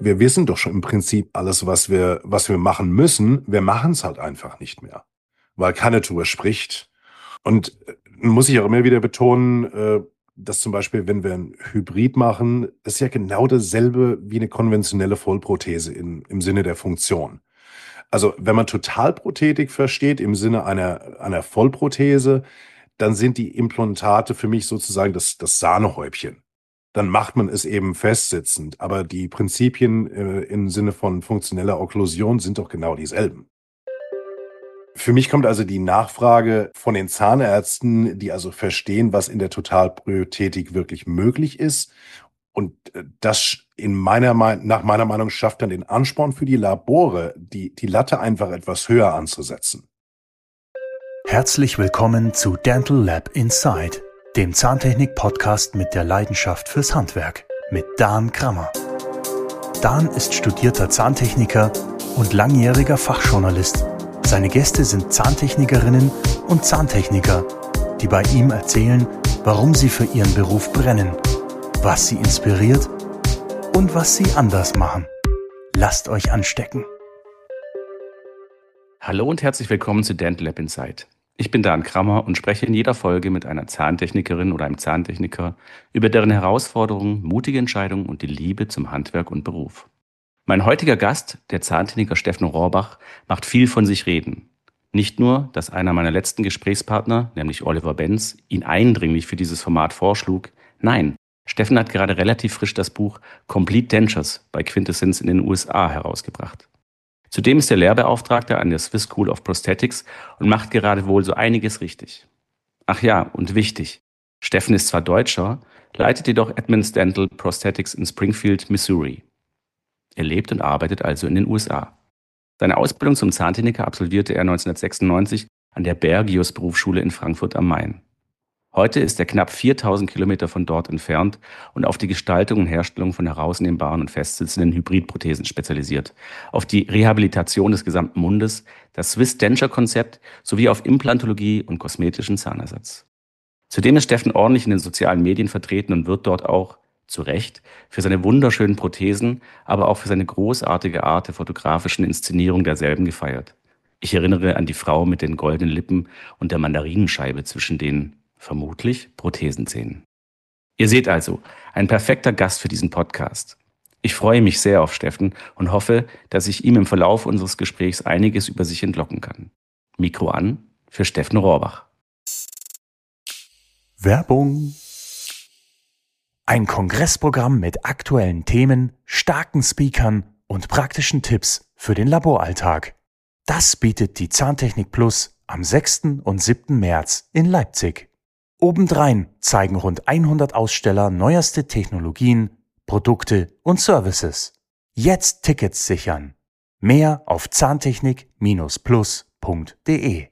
wir wissen doch schon im Prinzip alles, was wir machen müssen. Wir machen es halt einfach nicht mehr, weil keiner drüber spricht. Und muss ich auch immer wieder betonen, dass zum Beispiel, wenn wir ein Hybrid machen, ist ja genau dasselbe wie eine konventionelle Vollprothese im Sinne der Funktion. Also wenn man Totalprothetik versteht im Sinne einer Vollprothese, dann sind die Implantate für mich sozusagen das Sahnehäubchen. Dann macht man es eben festsitzend. Aber die Prinzipien im Sinne von funktioneller Okklusion sind doch genau dieselben. Für mich kommt also die Nachfrage von den Zahnärzten, die also verstehen, was in der Totalprothetik wirklich möglich ist. Und das nach meiner Meinung schafft dann den Ansporn für die Labore, die Latte einfach etwas höher anzusetzen. Herzlich willkommen zu Dental Lab Inside, dem Zahntechnik-Podcast mit der Leidenschaft fürs Handwerk mit Dan Krammer. Dan ist studierter Zahntechniker und langjähriger Fachjournalist. Seine Gäste sind Zahntechnikerinnen und Zahntechniker, die bei ihm erzählen, warum sie für ihren Beruf brennen, was sie inspiriert und was sie anders machen. Lasst euch anstecken. Hallo und herzlich willkommen zu Dental Lab Inside. Ich bin Dan Krammer und spreche in jeder Folge mit einer Zahntechnikerin oder einem Zahntechniker über deren Herausforderungen, mutige Entscheidungen und die Liebe zum Handwerk und Beruf. Mein heutiger Gast, der Zahntechniker Steffen Rohrbach, macht viel von sich reden. Nicht nur, dass einer meiner letzten Gesprächspartner, nämlich Oliver Benz, ihn eindringlich für dieses Format vorschlug. Nein, Steffen hat gerade relativ frisch das Buch Complete Dentures bei Quintessence in den USA herausgebracht. Zudem ist er Lehrbeauftragter an der Swiss School of Prosthetics und macht gerade wohl so einiges richtig. Ach ja, und wichtig, Steffen ist zwar Deutscher, leitet jedoch Edmonds Dental Prosthetics in Springfield, Missouri. Er lebt und arbeitet also in den USA. Seine Ausbildung zum Zahntechniker absolvierte er 1996 an der Bergius Berufsschule in Frankfurt am Main. Heute ist er knapp 4000 Kilometer von dort entfernt und auf die Gestaltung und Herstellung von herausnehmbaren und festsitzenden Hybridprothesen spezialisiert, auf die Rehabilitation des gesamten Mundes, das Swiss Denture Konzept sowie auf Implantologie und kosmetischen Zahnersatz. Zudem ist Steffen ordentlich in den sozialen Medien vertreten und wird dort auch, zu Recht, für seine wunderschönen Prothesen, aber auch für seine großartige Art der fotografischen Inszenierung derselben gefeiert. Ich erinnere an die Frau mit den goldenen Lippen und der Mandarinenscheibe zwischen den, vermutlich, Prothesenzähnen. Ihr seht also, ein perfekter Gast für diesen Podcast. Ich freue mich sehr auf Steffen und hoffe, dass ich ihm im Verlauf unseres Gesprächs einiges über sich entlocken kann. Mikro an für Steffen Rohrbach. Werbung. Ein Kongressprogramm mit aktuellen Themen, starken Speakern und praktischen Tipps für den Laboralltag. Das bietet die Zahntechnik Plus am 6. und 7. März in Leipzig. Obendrein zeigen rund 100 Aussteller neueste Technologien, Produkte und Services. Jetzt Tickets sichern. Mehr auf zahntechnik-plus.de.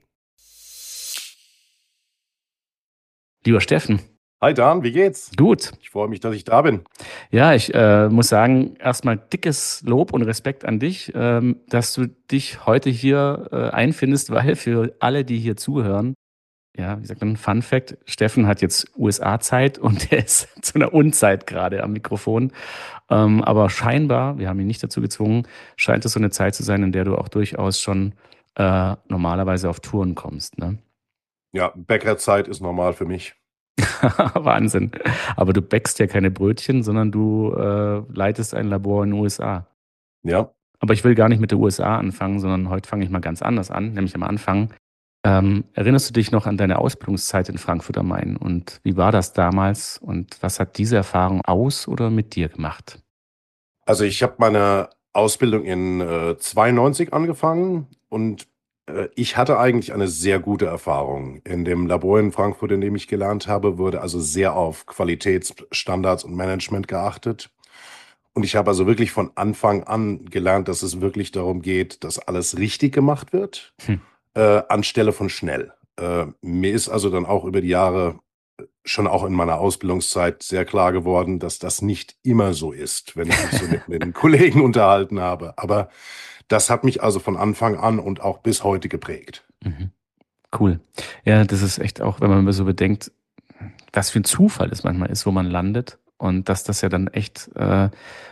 Lieber Steffen. Hi Dan, wie geht's? Gut. Ich freue mich, dass ich da bin. Ja, ich muss sagen, erstmal dickes Lob und Respekt an dich, dass du dich heute hier einfindest, weil für alle, die hier zuhören, ja, wie sagt man, Fun Fact, Steffen hat jetzt USA-Zeit und er ist zu einer Unzeit gerade am Mikrofon. Aber scheinbar, wir haben ihn nicht dazu gezwungen, scheint es so eine Zeit zu sein, in der du auch durchaus schon normalerweise auf Touren kommst, ne? Ja, Bäckerzeit ist normal für mich. Wahnsinn. Aber du bäckst ja keine Brötchen, sondern du leitest ein Labor in den USA. Ja. Aber ich will gar nicht mit den USA anfangen, sondern heute fange ich mal ganz anders an, nämlich am Anfang. Erinnerst du dich noch an deine Ausbildungszeit in Frankfurt am Main? Und wie war das damals? Und was hat diese Erfahrung aus oder mit dir gemacht? Also ich habe meine Ausbildung in 92 angefangen und ich hatte eigentlich eine sehr gute Erfahrung. In dem Labor in Frankfurt, in dem ich gelernt habe, wurde also sehr auf Qualitätsstandards und Management geachtet. Und ich habe also wirklich von Anfang an gelernt, dass es wirklich darum geht, dass alles richtig gemacht wird, anstelle von schnell. Mir ist also dann auch über die Jahre schon auch in meiner Ausbildungszeit sehr klar geworden, dass das nicht immer so ist, wenn ich mich so mit den Kollegen unterhalten habe. Aber das hat mich also von Anfang an und auch bis heute geprägt. Mhm. Cool. Ja, das ist echt auch, wenn man so bedenkt, was für ein Zufall es manchmal ist, wo man landet und dass das ja dann echt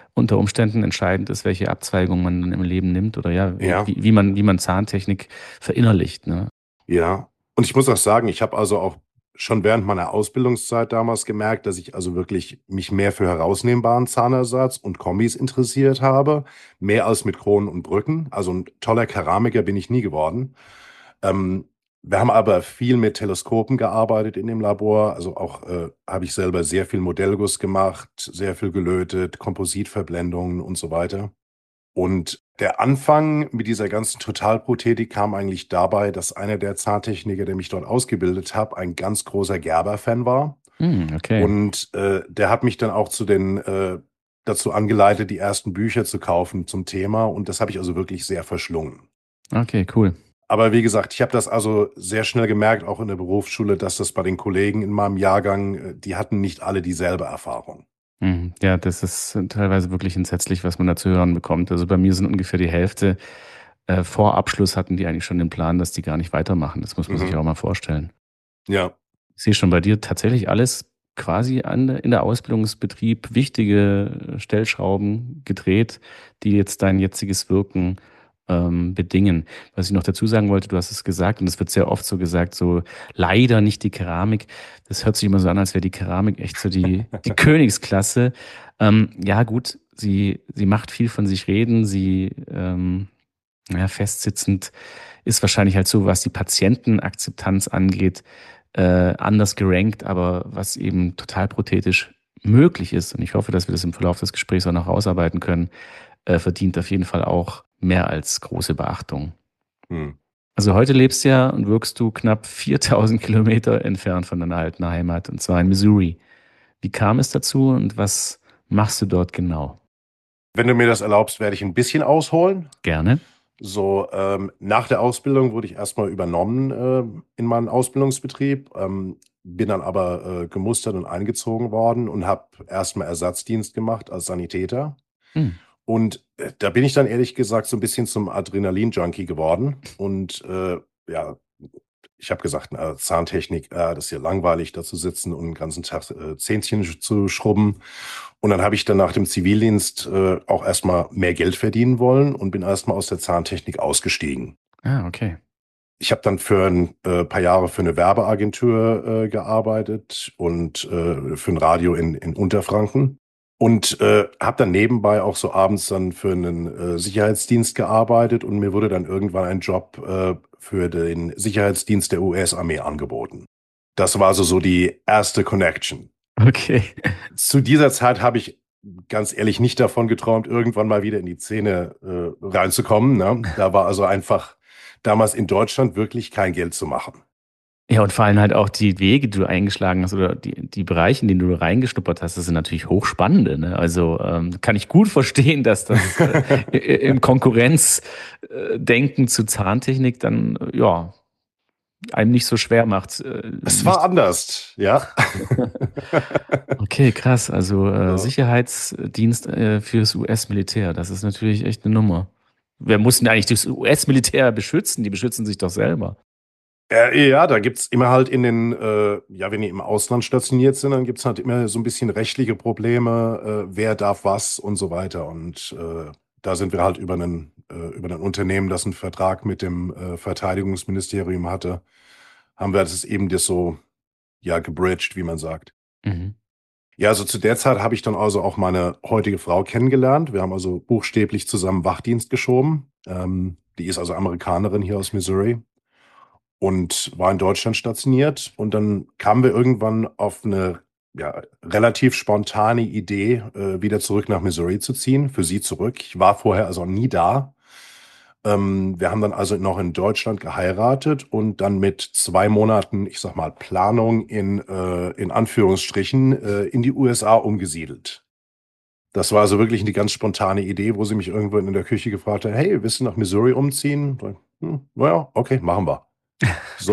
unter Umständen entscheidend ist, welche Abzweigung man dann im Leben nimmt oder ja, Ja, wie man Zahntechnik verinnerlicht, ne? ja. Und ich muss auch sagen, ich habe also auch schon während meiner Ausbildungszeit damals gemerkt, dass ich also wirklich mich mehr für herausnehmbaren Zahnersatz und Kombis interessiert habe, mehr als mit Kronen und Brücken. Also ein toller Keramiker bin ich nie geworden. Ähm, Wir haben aber viel mit Teleskopen gearbeitet in dem Labor. Also auch habe ich selber sehr viel Modellguss gemacht, sehr viel gelötet, Kompositverblendungen und so weiter. Und der Anfang mit dieser ganzen Totalprothetik kam eigentlich dabei, dass einer der Zahntechniker, der mich dort ausgebildet hat, ein ganz großer Gerber-Fan war. Okay. Und der hat mich dann auch dazu angeleitet, die ersten Bücher zu kaufen zum Thema. Und das habe ich also wirklich sehr verschlungen. Okay, cool. Aber wie gesagt, ich habe das also sehr schnell gemerkt, auch in der Berufsschule, dass das bei den Kollegen in meinem Jahrgang, die hatten nicht alle dieselbe Erfahrung. Mhm. Ja, das ist teilweise wirklich entsetzlich, was man da zu hören bekommt. Also bei mir sind ungefähr die Hälfte vor Abschluss hatten die eigentlich schon den Plan, dass die gar nicht weitermachen. Das muss man sich Mhm. auch mal vorstellen. Ja. Ich sehe schon bei dir tatsächlich alles quasi in der Ausbildungsbetrieb wichtige Stellschrauben gedreht, die jetzt dein jetziges Wirken bedingen. Was ich noch dazu sagen wollte, du hast es gesagt, und es wird sehr oft so gesagt, so leider nicht die Keramik. Das hört sich immer so an, als wäre die Keramik echt so die Königsklasse. Ja, gut, sie macht viel von sich reden, sie ja, festsitzend ist wahrscheinlich halt so, was die Patientenakzeptanz angeht, anders gerankt, aber was eben total prothetisch möglich ist, und ich hoffe, dass wir das im Verlauf des Gesprächs auch noch ausarbeiten können, verdient auf jeden Fall auch mehr als große Beachtung. Hm. Also heute lebst ja und wirkst du knapp 4000 Kilometer entfernt von deiner alten Heimat, und zwar in Missouri. Wie kam es dazu und was machst du dort genau? Wenn du mir das erlaubst, werde ich ein bisschen ausholen. Gerne. So, nach der Ausbildung wurde ich erstmal übernommen in meinen Ausbildungsbetrieb, bin dann aber gemustert und eingezogen worden und habe erstmal Ersatzdienst gemacht als Sanitäter. Hm. Und da bin ich dann ehrlich gesagt so ein bisschen zum Adrenalin-Junkie geworden. Und ja, ich habe gesagt, na, Zahntechnik, das ist ja langweilig, da zu sitzen und den ganzen Tag Zähnchen zu schrubben. Und dann habe ich dann nach dem Zivildienst auch erstmal mehr Geld verdienen wollen und bin erstmal aus der Zahntechnik ausgestiegen. Ah, okay. Ich habe dann für ein paar Jahre für eine Werbeagentur gearbeitet und für ein Radio in Unterfranken. Und habe dann nebenbei auch so abends dann für einen Sicherheitsdienst gearbeitet und mir wurde dann irgendwann ein Job für den Sicherheitsdienst der US-Armee angeboten. Das war also so die erste Connection. Okay. Zu dieser Zeit habe ich ganz ehrlich nicht davon geträumt, irgendwann mal wieder in die Szene reinzukommen. Ne? Da war also einfach damals in Deutschland wirklich kein Geld zu machen. Ja, und vor allem halt auch die Wege, die du eingeschlagen hast oder die Bereiche, in denen du reingeschnuppert hast, das sind natürlich hochspannende. Ne? Also kann ich gut verstehen, dass das im Konkurrenzdenken zu Zahntechnik dann ja einem nicht so schwer macht. Es war anders, ja. Okay, krass. Also Ja. Sicherheitsdienst fürs US-Militär, das ist natürlich echt eine Nummer. Wer muss denn eigentlich das US-Militär beschützen? Die beschützen sich doch selber. Ja, da gibt's immer halt ja, wenn die im Ausland stationiert sind, dann gibt's halt immer so ein bisschen rechtliche Probleme, wer darf was und so weiter. Und da sind wir halt über ein Unternehmen, das einen Vertrag mit dem Verteidigungsministerium hatte, haben wir das eben das so, ja, gebridged, wie man sagt. Mhm. Ja, also zu der Zeit habe ich dann also auch meine heutige Frau kennengelernt. Wir haben also buchstäblich zusammen Wachdienst geschoben. Die ist also Amerikanerin hier aus Missouri und war in Deutschland stationiert. Und dann kamen wir irgendwann auf eine ja, relativ spontane Idee, wieder zurück nach Missouri zu ziehen, für sie zurück. Ich war vorher also nie da. Wir haben dann also noch in Deutschland geheiratet und dann mit 2 Monaten, ich sag mal, Planung in Anführungsstrichen, in die USA umgesiedelt. Das war also wirklich eine ganz spontane Idee, wo sie mich irgendwo in der Küche gefragt hat, hey, willst du nach Missouri umziehen? Naja, okay, machen wir. So.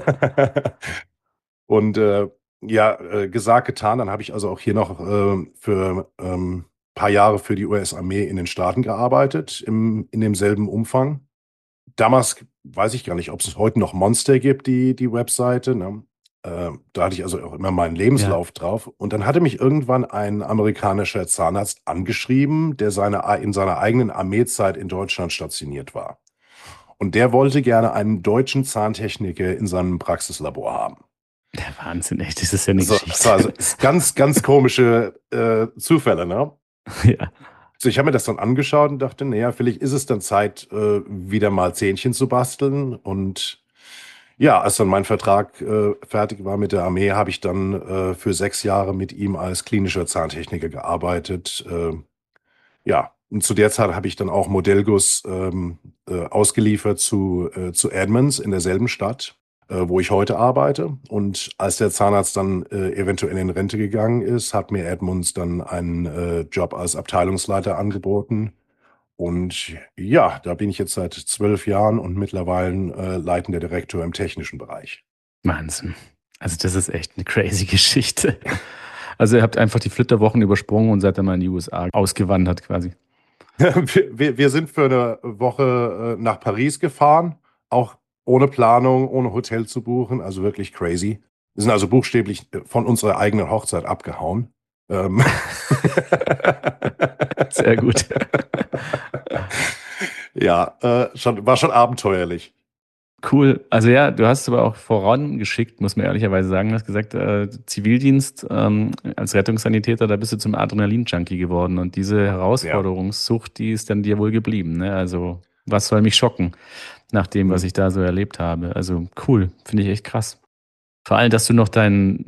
Und ja, gesagt, getan. Dann habe ich also auch hier noch für paar Jahre für die US-Armee in den Staaten gearbeitet, in demselben Umfang. Damals weiß ich gar nicht, ob es heute noch Monster gibt, die Webseite. Ne? Da hatte ich also auch immer meinen Ja. Lebenslauf drauf. Und dann hatte mich irgendwann ein amerikanischer Zahnarzt angeschrieben, der in seiner eigenen Armeezeit in Deutschland stationiert war. Und der wollte gerne einen deutschen Zahntechniker in seinem Praxislabor haben. Der Wahnsinn, echt, das ist ja eine Das war also Geschichte. ist ganz, ganz komische Zufälle, ne? Ja. So, ich habe mir das dann angeschaut und dachte, naja, vielleicht ist es dann Zeit, wieder mal Zähnchen zu basteln. Und ja, als dann mein Vertrag fertig war mit der Armee, habe ich dann für 6 Jahre mit ihm als klinischer Zahntechniker gearbeitet. Ja, und zu der Zeit habe ich dann auch Modellguss ausgeliefert zu Edmonds in derselben Stadt, wo ich heute arbeite. Und als der Zahnarzt dann eventuell in Rente gegangen ist, hat mir Edmonds dann einen Job als Abteilungsleiter angeboten. Und ja, da bin ich jetzt seit 12 Jahren und mittlerweile leitender Direktor im technischen Bereich. Wahnsinn. Also das ist echt eine crazy Geschichte. Also ihr habt einfach die Flitterwochen übersprungen und seid dann mal in die USA ausgewandert quasi. Wir sind für eine Woche nach Paris gefahren, auch ohne Planung, ohne Hotel zu buchen, also wirklich crazy. Wir sind also buchstäblich von unserer eigenen Hochzeit abgehauen. Ähm, Sehr gut. Ja, war schon abenteuerlich. Cool. Also ja, du hast es aber auch vorangeschickt, muss man ehrlicherweise sagen. Du hast gesagt, Zivildienst als Rettungssanitäter, da bist du zum Adrenalin-Junkie geworden. Und diese Ja. Herausforderungssucht, die ist dann dir wohl geblieben. Ne? Also was soll mich schocken nach dem, was Hm. ich da so erlebt habe? Also cool, finde ich echt krass. Vor allem, dass du noch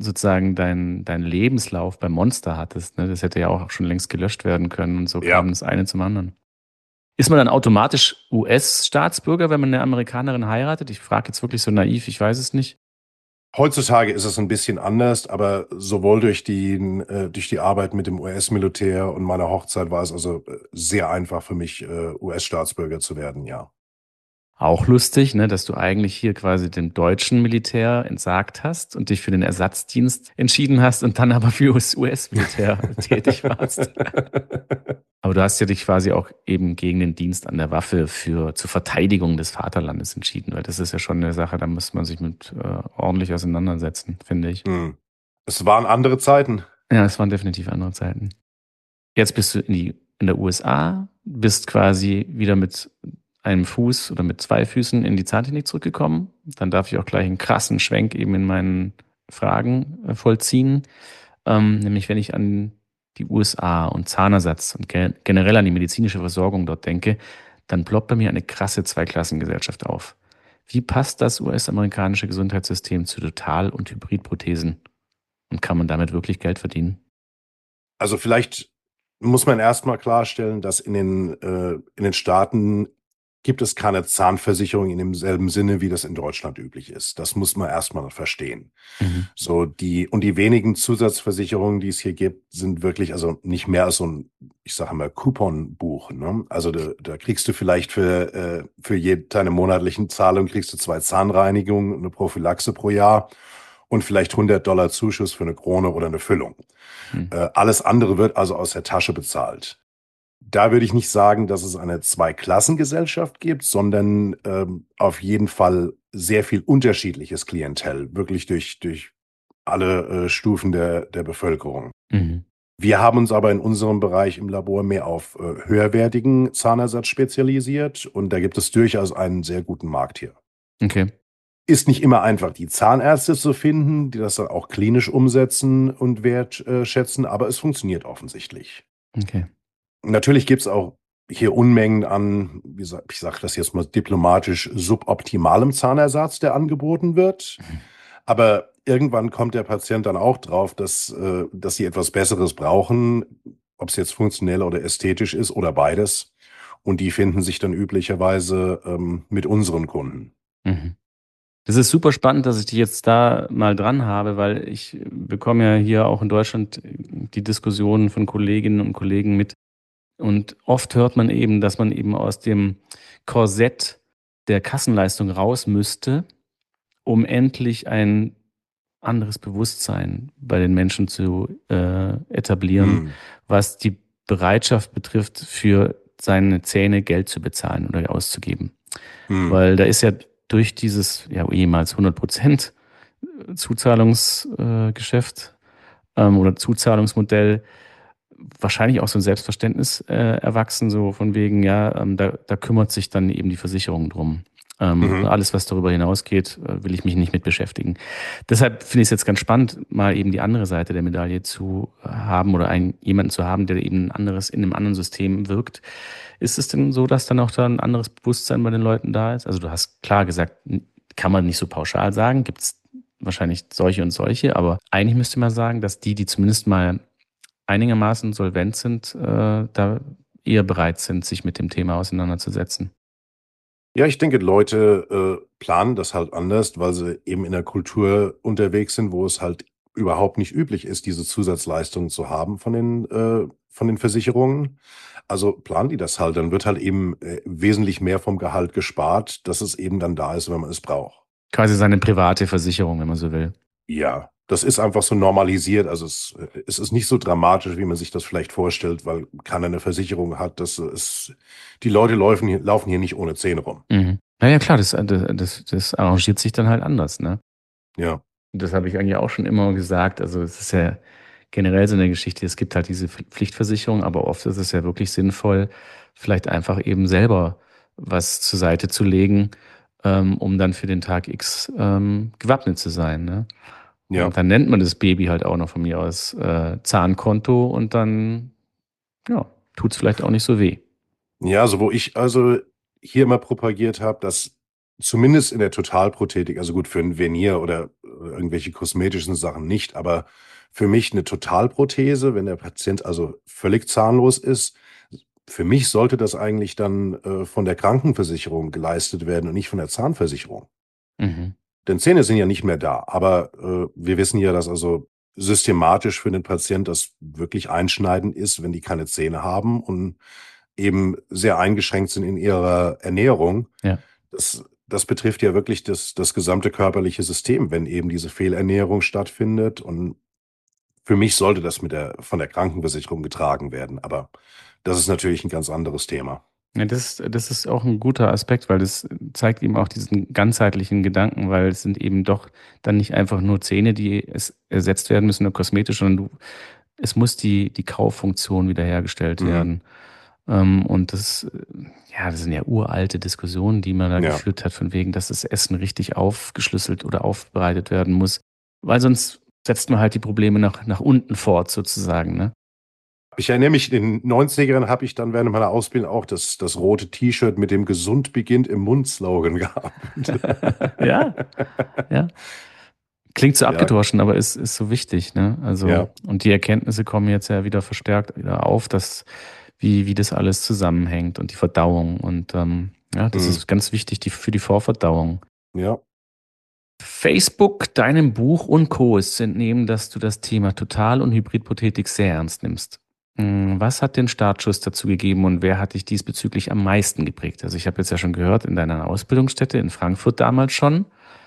deinen Lebenslauf bei Monster hattest. Ne? Das hätte ja auch schon längst gelöscht werden können. Und so kam Ja. das eine zum anderen. Ist man dann automatisch US-Staatsbürger, wenn man eine Amerikanerin heiratet? Ich frage jetzt wirklich so naiv, ich weiß es nicht. Heutzutage ist es ein bisschen anders, aber sowohl durch die Arbeit mit dem US-Militär und meiner Hochzeit war es also sehr einfach für mich, US-Staatsbürger zu werden, ja. Auch lustig, ne, dass du eigentlich hier quasi dem deutschen Militär entsagt hast und dich für den Ersatzdienst entschieden hast und dann aber für das US-Militär tätig warst. Aber du hast ja dich quasi auch eben gegen den Dienst an der Waffe zur Verteidigung des Vaterlandes entschieden, weil das ist ja schon eine Sache, da muss man sich mit ordentlich auseinandersetzen, finde ich. Hm. Es waren andere Zeiten. Ja, es waren definitiv andere Zeiten. Jetzt bist du in der USA, bist quasi wieder mit einem Fuß oder mit 2 Füßen in die Zahntechnik zurückgekommen. Dann darf ich auch gleich einen krassen Schwenk eben in meinen Fragen vollziehen. Nämlich wenn ich an die USA und Zahnersatz und generell an die medizinische Versorgung dort denke, dann ploppt bei mir eine krasse Zweiklassengesellschaft auf. Wie passt das US-amerikanische Gesundheitssystem zu Total- und Hybridprothesen? Und kann man damit wirklich Geld verdienen? Also vielleicht muss man erstmal klarstellen, dass in den Staaten gibt es keine Zahnversicherung in demselben Sinne, wie das in Deutschland üblich ist. Das muss man erstmal verstehen. Mhm. So die wenigen Zusatzversicherungen, die es hier gibt, sind wirklich also nicht mehr als so ein, ich sage mal, Couponbuch. Ne? Also da kriegst du vielleicht für deine monatlichen Zahlungen kriegst du 2 Zahnreinigungen, eine Prophylaxe pro Jahr und vielleicht $100 Zuschuss für eine Krone oder eine Füllung. Mhm. Alles andere wird also aus der Tasche bezahlt. Da würde ich nicht sagen, dass es eine Zweiklassengesellschaft gibt, sondern auf jeden Fall sehr viel unterschiedliches Klientel, wirklich durch alle Stufen der Bevölkerung. Mhm. Wir haben uns aber in unserem Bereich im Labor mehr auf höherwertigen Zahnersatz spezialisiert und da gibt es durchaus einen sehr guten Markt hier. Okay. Ist nicht immer einfach, die Zahnärzte zu finden, die das dann auch klinisch umsetzen und wertschätzen, aber es funktioniert offensichtlich. Okay. Natürlich gibt's auch hier Unmengen an, ich sage das jetzt mal diplomatisch, suboptimalem Zahnersatz, der angeboten wird. Aber irgendwann kommt der Patient dann auch drauf, dass sie etwas Besseres brauchen, ob es jetzt funktionell oder ästhetisch ist oder beides. Und die finden sich dann üblicherweise mit unseren Kunden. Mhm. Das ist super spannend, dass ich dich jetzt da mal dran habe, weil ich bekomme ja hier auch in Deutschland die Diskussionen von Kolleginnen und Kollegen mit. Und oft hört man eben, dass man eben aus dem Korsett der Kassenleistung raus müsste, um endlich ein anderes Bewusstsein bei den Menschen zu etablieren, Hm. was die Bereitschaft betrifft, für seine Zähne Geld zu bezahlen oder auszugeben. Hm. Weil da ist ja durch dieses, ja, ehemals 100% Zuzahlungsgeschäft oder Zuzahlungsmodell wahrscheinlich auch so ein Selbstverständnis erwachsen, so von wegen, ja, da kümmert sich dann eben die Versicherung drum. Mhm. Alles, was darüber hinausgeht, will ich mich nicht mit beschäftigen. Deshalb finde ich es jetzt ganz spannend, mal eben die andere Seite der Medaille zu haben oder jemanden zu haben, der eben in einem anderen System wirkt. Ist es denn so, dass dann auch da ein anderes Bewusstsein bei den Leuten da ist? Also du hast klar gesagt, kann man nicht so pauschal sagen, gibt es wahrscheinlich solche und solche, aber eigentlich müsste man sagen, dass die zumindest mal einigermaßen solvent sind, da eher bereit sind, sich mit dem Thema auseinanderzusetzen. Ja, ich denke, Leute, planen das halt anders, weil sie eben in 'ner Kultur unterwegs sind, wo es halt überhaupt nicht üblich ist, diese Zusatzleistungen zu haben von den Versicherungen. Also, planen die das halt, dann wird halt eben, wesentlich mehr vom Gehalt gespart, dass es eben dann da ist, wenn man es braucht. Quasi seine private Versicherung, wenn man so will. Ja, das ist einfach so normalisiert. Also, es ist nicht so dramatisch, wie man sich das vielleicht vorstellt, weil keiner 'ne Versicherung hat. Die Leute laufen hier nicht ohne Zähne rum. Mhm. Na ja, klar, das arrangiert sich dann halt anders, ne? Ja. Das habe ich eigentlich auch schon immer gesagt. Also, es ist ja generell so eine Geschichte, es gibt halt diese Pflichtversicherung, aber oft ist es ja wirklich sinnvoll, vielleicht einfach eben selber was zur Seite zu legen, um dann für den Tag X, gewappnet zu sein, ne? Ja. Und dann nennt man das Baby halt auch noch von mir aus, Zahnkonto und dann, ja, tut's vielleicht auch nicht so weh. Ja, so wo ich also hier immer propagiert habe, dass zumindest in der Totalprothetik, also gut, für 'n Venier oder irgendwelche kosmetischen Sachen nicht, aber für mich 'ne Totalprothese, wenn der Patient also völlig zahnlos ist, für mich sollte das eigentlich dann, von der Krankenversicherung geleistet werden und nicht von der Zahnversicherung. Mhm. Denn Zähne sind ja nicht mehr da, aber, wir wissen ja, dass also systematisch für den Patient das wirklich einschneidend ist, wenn die keine Zähne haben und eben sehr eingeschränkt sind in ihrer Ernährung. Ja. Das betrifft ja wirklich das gesamte körperliche System, wenn eben diese Fehlernährung stattfindet. Und für mich sollte das von der Krankenversicherung getragen werden, aber das ist natürlich ein ganz anderes Thema. Ja, das ist auch ein guter Aspekt, weil das zeigt eben auch diesen ganzheitlichen Gedanken, weil es sind eben doch dann nicht einfach nur Zähne, die ersetzt werden müssen, nur kosmetisch, sondern es muss die Kauffunktion wiederhergestellt Mhm. werden. Und ja, das sind ja uralte Diskussionen, die man da Ja. geführt hat, von wegen, dass das Essen richtig aufgeschlüsselt oder aufbereitet werden muss, weil sonst setzt man halt die Probleme nach unten fort sozusagen, ne? Ich erinnere mich, in den 90ern habe ich dann während meiner Ausbildung auch das rote T-Shirt mit dem „Gesund beginnt im Mund“-Slogan gehabt. Ja, ja. Klingt so Ja, abgedroschen, aber ist so wichtig, ne? Also, ja. und die Erkenntnisse kommen jetzt ja wieder verstärkt wieder auf, dass wie das alles zusammenhängt und die Verdauung und, ja, das Mhm. ist ganz wichtig für die Vorverdauung. Ja. Facebook, deinem Buch und Co. ist zu entnehmen, dass du das Thema Total- und Hybridprothetik sehr ernst nimmst. Was hat den Startschuss dazu gegeben und wer hat dich diesbezüglich am meisten geprägt? Also, ich habe jetzt ja schon gehört, in deiner Ausbildungsstätte in Frankfurt damals schon,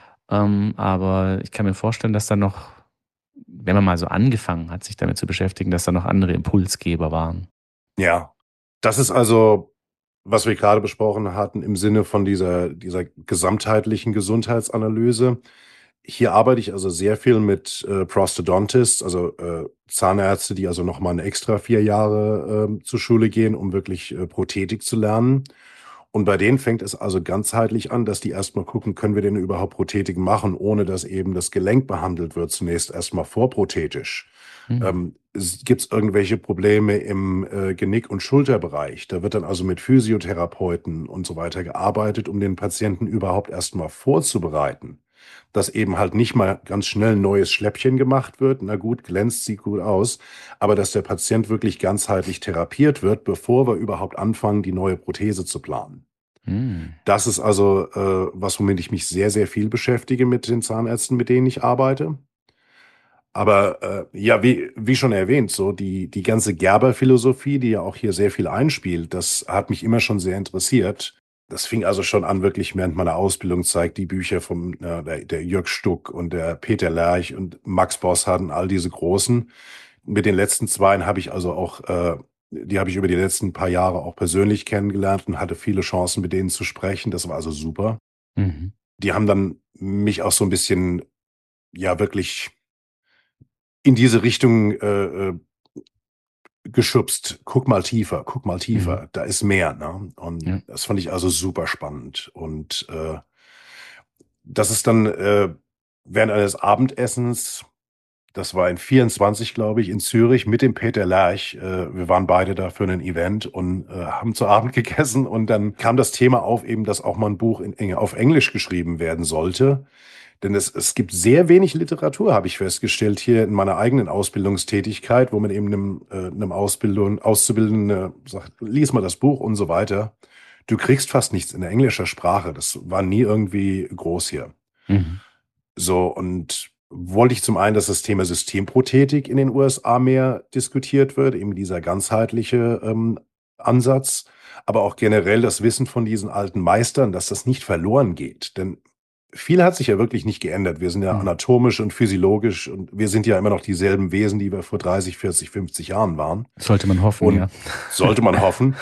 aber ich kann mir vorstellen, dass da noch, wenn man mal so angefangen hat, sich damit zu beschäftigen, dass da noch andere Impulsgeber waren. Ja. Das ist also, was wir gerade besprochen hatten im Sinne von dieser gesamtheitlichen Gesundheitsanalyse. Hier arbeite ich also sehr viel mit, Prosthodontists, also, Zahnärzte, die also noch mal 'ne extra 4 Jahre, zur Schule gehen, um wirklich, Prothetik zu lernen. Und bei denen fängt es also ganzheitlich an, dass die erst mal gucken, können wir denn überhaupt Prothetik machen, ohne dass eben das Gelenk behandelt wird, zunächst erst mal vorprothetisch. Mhm. Gibt's irgendwelche Probleme im, Genick und Schulterbereich? Da wird dann also mit Physiotherapeuten und so weiter gearbeitet, um den Patienten überhaupt erst mal vorzubereiten, dass eben halt nicht mal ganz schnell 'n neues Schläppchen gemacht wird. Na gut, glänzt, sieht gut aus, aber dass der Patient wirklich ganzheitlich therapiert wird, bevor wir überhaupt anfangen, die neue Prothese zu planen. Mhm. Das ist also, was, womit ich mich sehr, sehr viel beschäftige mit den Zahnärzten, mit denen ich arbeite. Aber, ja, wie schon erwähnt, so die ganze Gerber-Philosophie, die ja auch hier sehr viel einspielt, das hat mich immer schon sehr interessiert. Das fing also schon an wirklich während meiner Ausbildungszeit, die Bücher vom der Jörg Stuck und der Peter Lerch und Max Bosshardt und all diese Großen. Mit den letzten zweien habe ich also auch die habe ich über die letzten paar Jahre auch persönlich kennengelernt und hatte viele Chancen, mit denen zu sprechen. Das war also super. Mhm. Die haben dann mich auch so ein bisschen ja wirklich in diese Richtung geschubst. Guck mal Mhm. tiefer, da ist mehr, ne? Und Ja. das fand ich also super spannend. Und das ist dann während eines Abendessens, das war in 24, glaube ich, in Zürich mit dem Peter Lerch. Wir waren beide da für ein Event und haben zu Abend gegessen und dann kam das Thema auf, eben, dass auch mal ein Buch auf Englisch geschrieben werden sollte. Denn es gibt sehr wenig Literatur, habe ich festgestellt, hier in meiner eigenen Ausbildungstätigkeit, wo man eben einem Auszubildenden sagt, lies mal das Buch und so weiter. Du kriegst fast nichts in englischer Sprache. Das war nie irgendwie groß hier. Mhm. So, und wollte ich zum einen, dass das Thema Systemprothetik in den USA mehr diskutiert wird, eben dieser ganzheitliche Ansatz, aber auch generell das Wissen von diesen alten Meistern, dass das nicht verloren geht. Denn viel hat sich ja wirklich nicht geändert. Wir sind ja Mhm. anatomisch und physiologisch und wir sind ja immer noch dieselben Wesen, die wir vor 30, 40, 50 Jahren waren. Sollte man hoffen, Und ja. sollte man hoffen.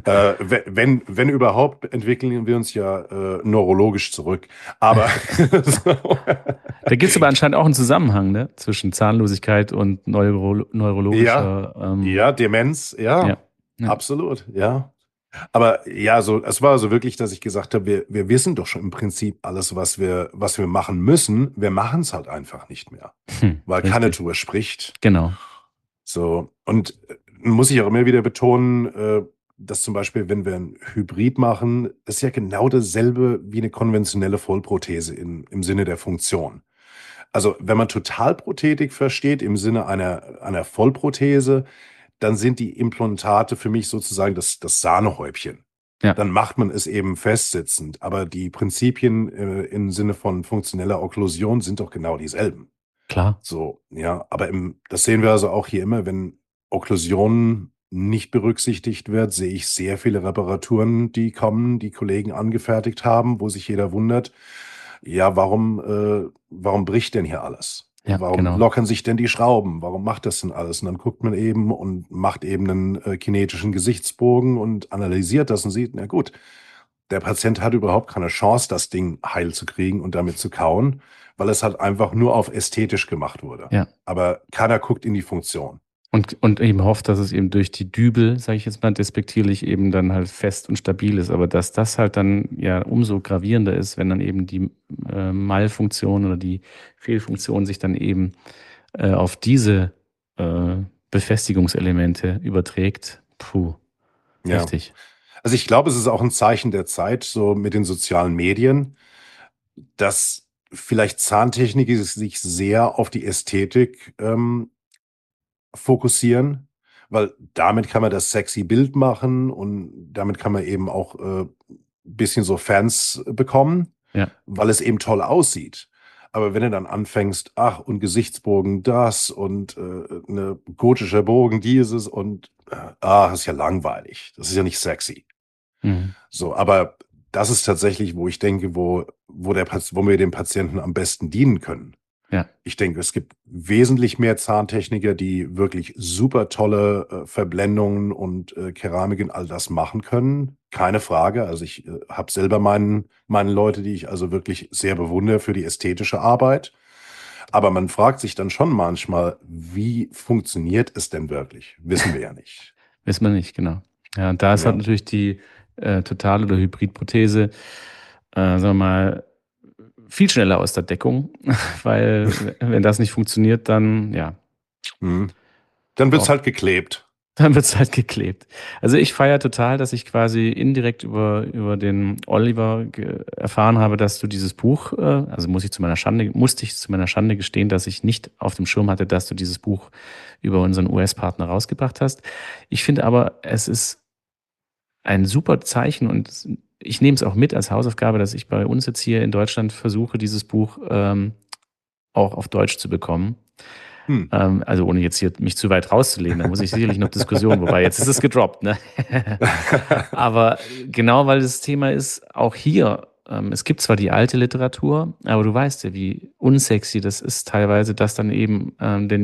Wenn überhaupt, entwickeln wir uns ja neurologisch zurück. Aber so. Da gibt es aber anscheinend auch einen Zusammenhang, ne? Zwischen Zahnlosigkeit und Ja, neurologischer, ja, Demenz, ja, ja, ja. absolut, ja. Aber ja, so, es war so wirklich, dass ich gesagt habe, wir wissen doch schon im Prinzip alles, was wir machen müssen. Wir machen es halt einfach nicht mehr, weil keiner Richtig. drüber spricht. Genau. So, und muss ich auch immer wieder betonen, dass zum Beispiel, wenn wir ein Hybrid machen, ist ja genau dasselbe wie eine konventionelle Vollprothese im Sinne der Funktion. Also, wenn man Totalprothetik versteht im Sinne einer Vollprothese, dann sind die Implantate für mich sozusagen das Sahnehäubchen. Ja, Dann macht man es eben festsitzend, aber die Prinzipien im Sinne von funktioneller Okklusion sind doch genau dieselben. klar. So, ja, aber das sehen wir also auch hier immer, wenn Okklusion nicht berücksichtigt wird, sehe ich sehr viele Reparaturen, die kommen, die Kollegen angefertigt haben, wo sich jeder wundert, ja, warum bricht denn hier alles? Ja, Warum genau. lockern sich denn die Schrauben? Warum macht das denn alles? Und dann guckt man eben und macht eben einen kinetischen Gesichtsbogen und analysiert das und sieht, na gut, der Patient hat überhaupt keine Chance, das Ding heil zu kriegen und damit zu kauen, weil es halt einfach nur auf ästhetisch gemacht wurde. Ja. Aber keiner guckt in die Funktion. Und eben hofft, dass es eben durch die Dübel, sage ich jetzt mal despektierlich, eben dann halt fest und stabil ist. Aber dass das halt dann ja umso gravierender ist, wenn dann eben die Malfunktion oder die Fehlfunktion sich dann eben auf diese äh, Befestigungselemente überträgt. Puh, Ja. heftig. Also ich glaube, es ist auch ein Zeichen der Zeit, so mit den sozialen Medien, dass vielleicht Zahntechniker sich sehr auf die Ästhetik fokussieren, weil damit kann man das sexy Bild machen und damit kann man eben auch bisschen so Fans bekommen, Ja. weil es eben toll aussieht. Aber wenn du dann anfängst, ach, und Gesichtsbogen das und eine gotische Bogen dieses und das ist ja langweilig. Das ist ja nicht sexy. Mhm. So, aber das ist tatsächlich, wo ich denke, wo wir dem Patienten am besten dienen können. Ja. Ich denke, es gibt wesentlich mehr Zahntechniker, die wirklich super tolle Verblendungen und Keramiken, all das machen können. Keine Frage. Also ich habe selber meine Leute, die ich also wirklich sehr bewundere für die ästhetische Arbeit. Aber man fragt sich dann schon manchmal, wie funktioniert es denn wirklich? Wissen wir ja nicht. Weiß man nicht, genau. Ja, und da ist halt Ja. natürlich die Total- oder Hybridprothese, sagen wir mal, viel schneller aus der Deckung, weil wenn das nicht funktioniert, dann ja, Hm. Dann wird's auch halt geklebt. dann wird's halt geklebt. Also ich feiere total, dass ich quasi indirekt über den Oliver erfahren habe, dass du dieses Buch, also musste ich zu meiner Schande gestehen, dass ich nicht auf dem Schirm hatte, dass du dieses Buch über unseren US-Partner rausgebracht hast. Ich finde aber, es ist ein super Zeichen und ich nehme es auch mit als Hausaufgabe, dass ich bei uns jetzt hier in Deutschland versuche, dieses Buch auch auf Deutsch zu bekommen. Hm. Also ohne jetzt hier mich zu weit rauszulehnen, da muss ich sicherlich noch Diskussionen, wobei jetzt ist es gedroppt, ne? Aber genau, weil das Thema ist, auch hier, es gibt zwar die alte Literatur, aber du weißt ja, wie unsexy das ist teilweise, das dann eben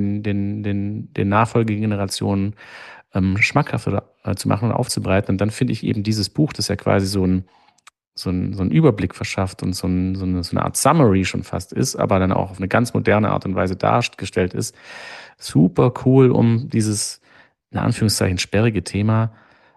den Nachfolgegenerationen schmackhaft zu machen und aufzubereiten. Und dann finde ich eben dieses Buch, das ja quasi so ein so einen Überblick verschafft und so eine Art Summary schon fast ist, aber dann auch auf eine ganz moderne Art und Weise dargestellt ist. Super cool, um dieses, in Anführungszeichen, sperrige Thema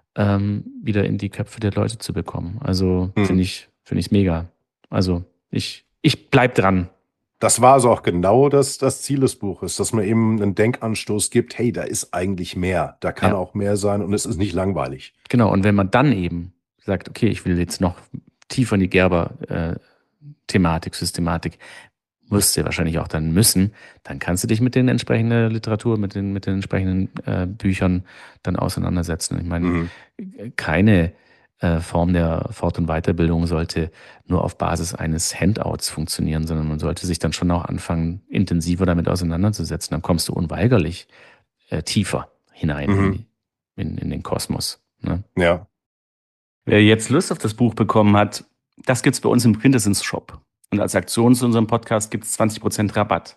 wieder in die Köpfe der Leute zu bekommen. Also finde ich mega. Also ich bleib dran. Das war also auch genau das Ziel des Buches, dass man eben einen Denkanstoß gibt, hey, da ist eigentlich mehr, da kann auch mehr sein und es ist nicht langweilig. Genau, und wenn man dann eben sagt, okay, ich will jetzt noch tiefer in die Gerber-Thematik, Systematik, wirst du wahrscheinlich auch dann müssen, dann kannst du dich mit den entsprechenden Literatur, mit den entsprechenden Büchern dann auseinandersetzen. Ich meine, keine Form der Fort- und Weiterbildung sollte nur auf Basis eines Handouts funktionieren, sondern man sollte sich dann schon auch anfangen, intensiver damit auseinanderzusetzen. Dann kommst du unweigerlich tiefer hinein in den Kosmos. Ne? Ja. Wer jetzt Lust auf das Buch bekommen hat, das gibt's bei uns im Quintessence-Shop. Und als Aktion zu unserem Podcast gibt's 20% Rabatt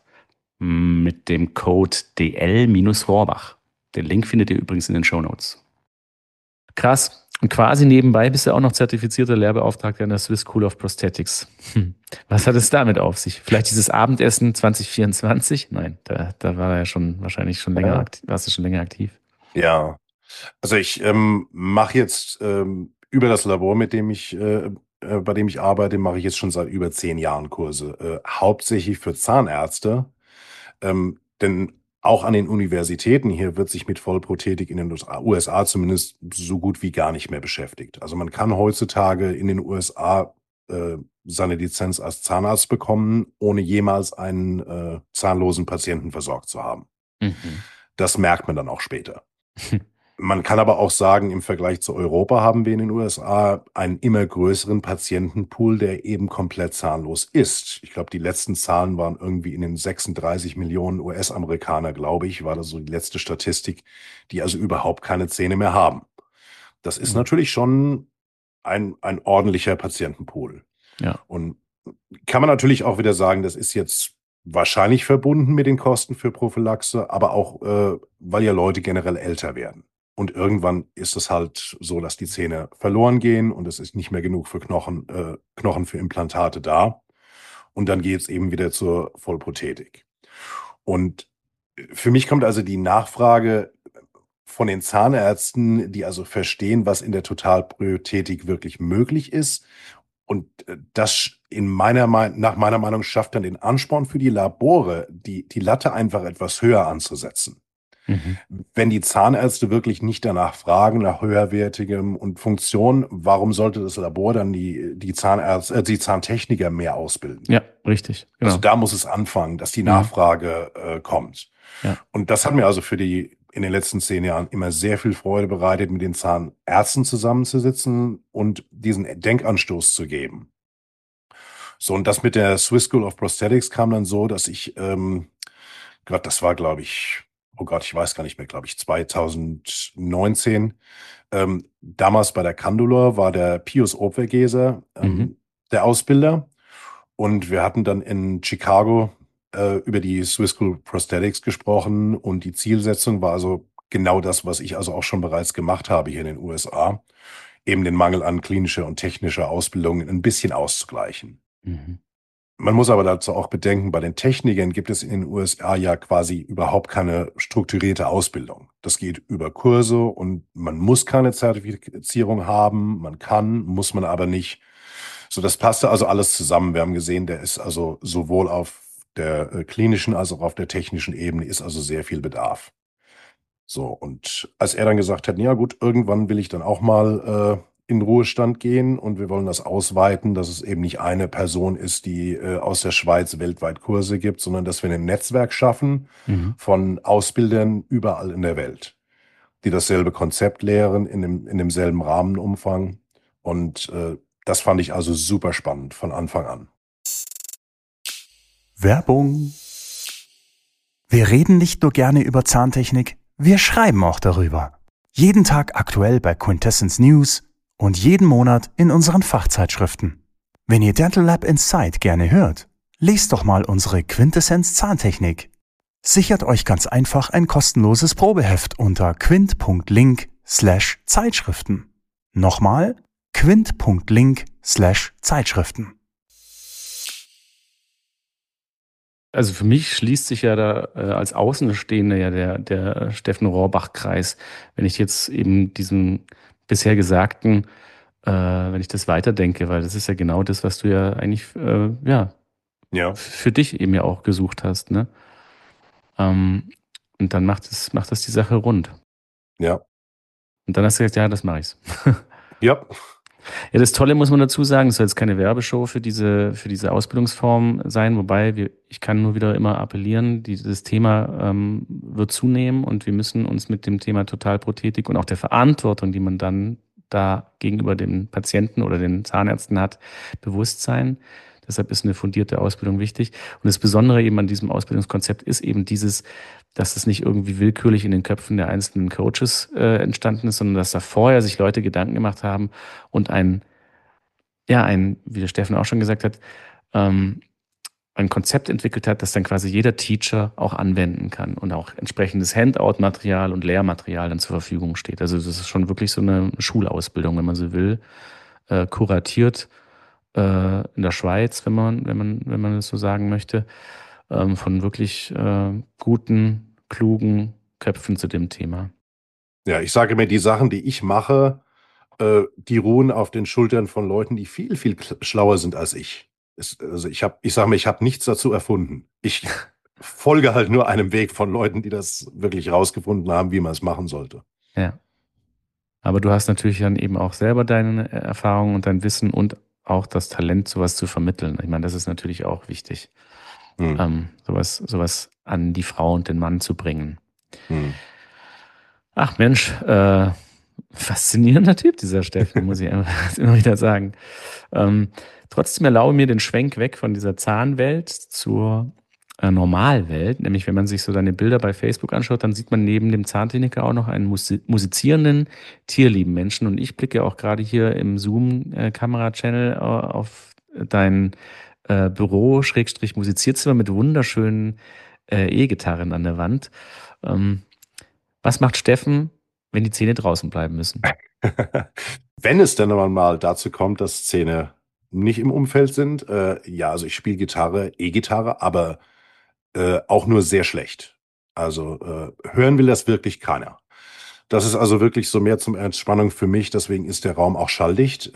mit dem Code DL-Rohrbach. Den Link findet ihr übrigens in den Shownotes. Krass. Und quasi nebenbei bist du auch noch zertifizierter Lehrbeauftragter an der Swiss School of Prosthetics. Was hat es damit auf sich? Vielleicht dieses Abendessen 2024? Nein, da war er ja schon wahrscheinlich schon länger aktiv. Warst du schon länger aktiv? Ja. Also ich mache jetzt über das Labor, bei dem ich arbeite, mache ich jetzt schon seit über 10 Jahren Kurse. Hauptsächlich für Zahnärzte. Denn auch an den Universitäten hier wird sich mit Vollprothetik in den USA zumindest so gut wie gar nicht mehr beschäftigt. Also man kann heutzutage in den USA seine Lizenz als Zahnarzt bekommen, ohne jemals einen zahnlosen Patienten versorgt zu haben. Das merkt man dann auch später. Man kann aber auch sagen, im Vergleich zu Europa haben wir in den USA einen immer größeren Patientenpool, der eben komplett zahnlos ist. Ich glaube, die letzten Zahlen waren irgendwie in den 36 Millionen US-Amerikaner, glaube ich, war das so die letzte Statistik, die also überhaupt keine Zähne mehr haben. Das ist natürlich schon ein ordentlicher Patientenpool. Ja. Und kann man natürlich auch wieder sagen, das ist jetzt wahrscheinlich verbunden mit den Kosten für Prophylaxe, aber auch, weil ja Leute generell älter werden. Und irgendwann ist es halt so, dass die Zähne verloren gehen und es ist nicht mehr genug für Knochen für Implantate da. Und dann geht es eben wieder zur Vollprothetik. Und für mich kommt also die Nachfrage von den Zahnärzten, die also verstehen, was in der Totalprothetik wirklich möglich ist. Und das nach meiner Meinung schafft dann den Ansporn für die Labore, die Latte einfach etwas höher anzusetzen. Wenn die Zahnärzte wirklich nicht danach fragen, nach höherwertigem und Funktion, warum sollte das Labor dann die Zahntechniker mehr ausbilden? Ja, richtig. Genau. Also da muss es anfangen, dass die Nachfrage kommt. Ja. Und das hat mir also in den letzten 10 Jahren immer sehr viel Freude bereitet, mit den Zahnärzten zusammenzusitzen und diesen Denkanstoß zu geben. So, und das mit der Swiss School of Prosthetics kam dann so, dass ich, das war, glaube ich, ich weiß gar nicht mehr, glaube ich, 2019. Damals bei der Candulor war der Pius Opwergeser der Ausbilder. Und wir hatten dann in Chicago über die Swiss School of Prosthetics gesprochen. Und die Zielsetzung war also genau das, was ich also auch schon bereits gemacht habe hier in den USA. Eben den Mangel an klinischer und technischer Ausbildung ein bisschen auszugleichen. Man muss aber dazu auch bedenken, bei den Technikern gibt es in den USA ja quasi überhaupt keine strukturierte Ausbildung. Das geht über Kurse und man muss keine Zertifizierung haben, muss man aber nicht. So, das passte also alles zusammen. Wir haben gesehen, der ist also sowohl auf der klinischen als auch auf der technischen Ebene ist also sehr viel Bedarf. So, und als er dann gesagt hat, ja gut, irgendwann will ich dann auch mal in Ruhestand gehen und wir wollen das ausweiten, dass es eben nicht eine Person ist, die aus der Schweiz weltweit Kurse gibt, sondern dass wir ein Netzwerk schaffen von Ausbildern überall in der Welt, die dasselbe Konzept lehren in demselben Rahmenumfang. Und das fand ich also super spannend von Anfang an. Werbung. Wir reden nicht nur gerne über Zahntechnik, wir schreiben auch darüber. Jeden Tag aktuell bei Quintessence News und jeden Monat in unseren Fachzeitschriften. Wenn ihr Dental Lab Inside gerne hört, lest doch mal unsere Quintessence Zahntechnik. Sichert euch ganz einfach ein kostenloses Probeheft unter quint.link/Zeitschriften. Nochmal quint.link/Zeitschriften. Also für mich schließt sich ja da als Außenstehender ja der Steffen Rohrbach-Kreis, wenn ich jetzt eben diesem bisher Gesagten, wenn ich das weiterdenke, weil das ist ja genau das, was du ja eigentlich Ja, für dich eben ja auch gesucht hast, ne? Und dann macht das die Sache rund. ja, Und dann hast du gesagt, ja, das mache ich. ja, Ja, das Tolle muss man dazu sagen, es soll jetzt keine Werbeshow für diese Ausbildungsform sein, wobei ich kann nur wieder immer appellieren, dieses Thema wird zunehmen und wir müssen uns mit dem Thema Totalprothetik und auch der Verantwortung, die man dann da gegenüber den Patienten oder den Zahnärzten hat, bewusst sein. Deshalb ist eine fundierte Ausbildung wichtig. Und das Besondere eben an diesem Ausbildungskonzept ist eben dieses, dass es nicht irgendwie willkürlich in den Köpfen der einzelnen Coaches entstanden ist, sondern dass da vorher sich Leute Gedanken gemacht haben und wie der Steffen auch schon gesagt hat, ein Konzept entwickelt hat, das dann quasi jeder Teacher auch anwenden kann und auch entsprechendes Handout-Material und Lehrmaterial dann zur Verfügung steht. Also das ist schon wirklich so eine Schulausbildung, wenn man so will, kuratiert in der Schweiz, wenn man das so sagen möchte, von wirklich guten, klugen Köpfen zu dem Thema. ja. Ich sage mir, die Sachen, die ich mache, die ruhen auf den Schultern von Leuten, die viel, viel schlauer sind als ich. Also ich sage mir, ich habe nichts dazu erfunden. Ich folge halt nur einem Weg von Leuten, die das wirklich rausgefunden haben, wie man es machen sollte. Ja. Aber du hast natürlich dann eben auch selber deine Erfahrungen und dein Wissen und auch das Talent, sowas zu vermitteln. Ich meine, das ist natürlich auch wichtig, Hm. sowas an die Frau und den Mann zu bringen. Hm. Ach Mensch, faszinierender Typ, dieser Steffen, muss ich einfach immer wieder sagen. Trotzdem erlaube mir den Schwenk weg von dieser Zahnwelt zur Normalwelt. Nämlich, wenn man sich so deine Bilder bei Facebook anschaut, dann sieht man neben dem Zahntechniker auch noch einen musizierenden, tierlieben Menschen. Und ich blicke auch gerade hier im Zoom-Kamera-Channel auf dein Büro-Musizierzimmer mit wunderschönen E-Gitarren an der Wand. Was macht Steffen, wenn die Zähne draußen bleiben müssen? Wenn es dann aber mal dazu kommt, dass Zähne nicht im Umfeld sind, ja, also ich spiele Gitarre, E-Gitarre, aber auch nur sehr schlecht. Also hören will das wirklich keiner. Das ist also wirklich so mehr zum Entspannung für mich, deswegen ist der Raum auch schalldicht.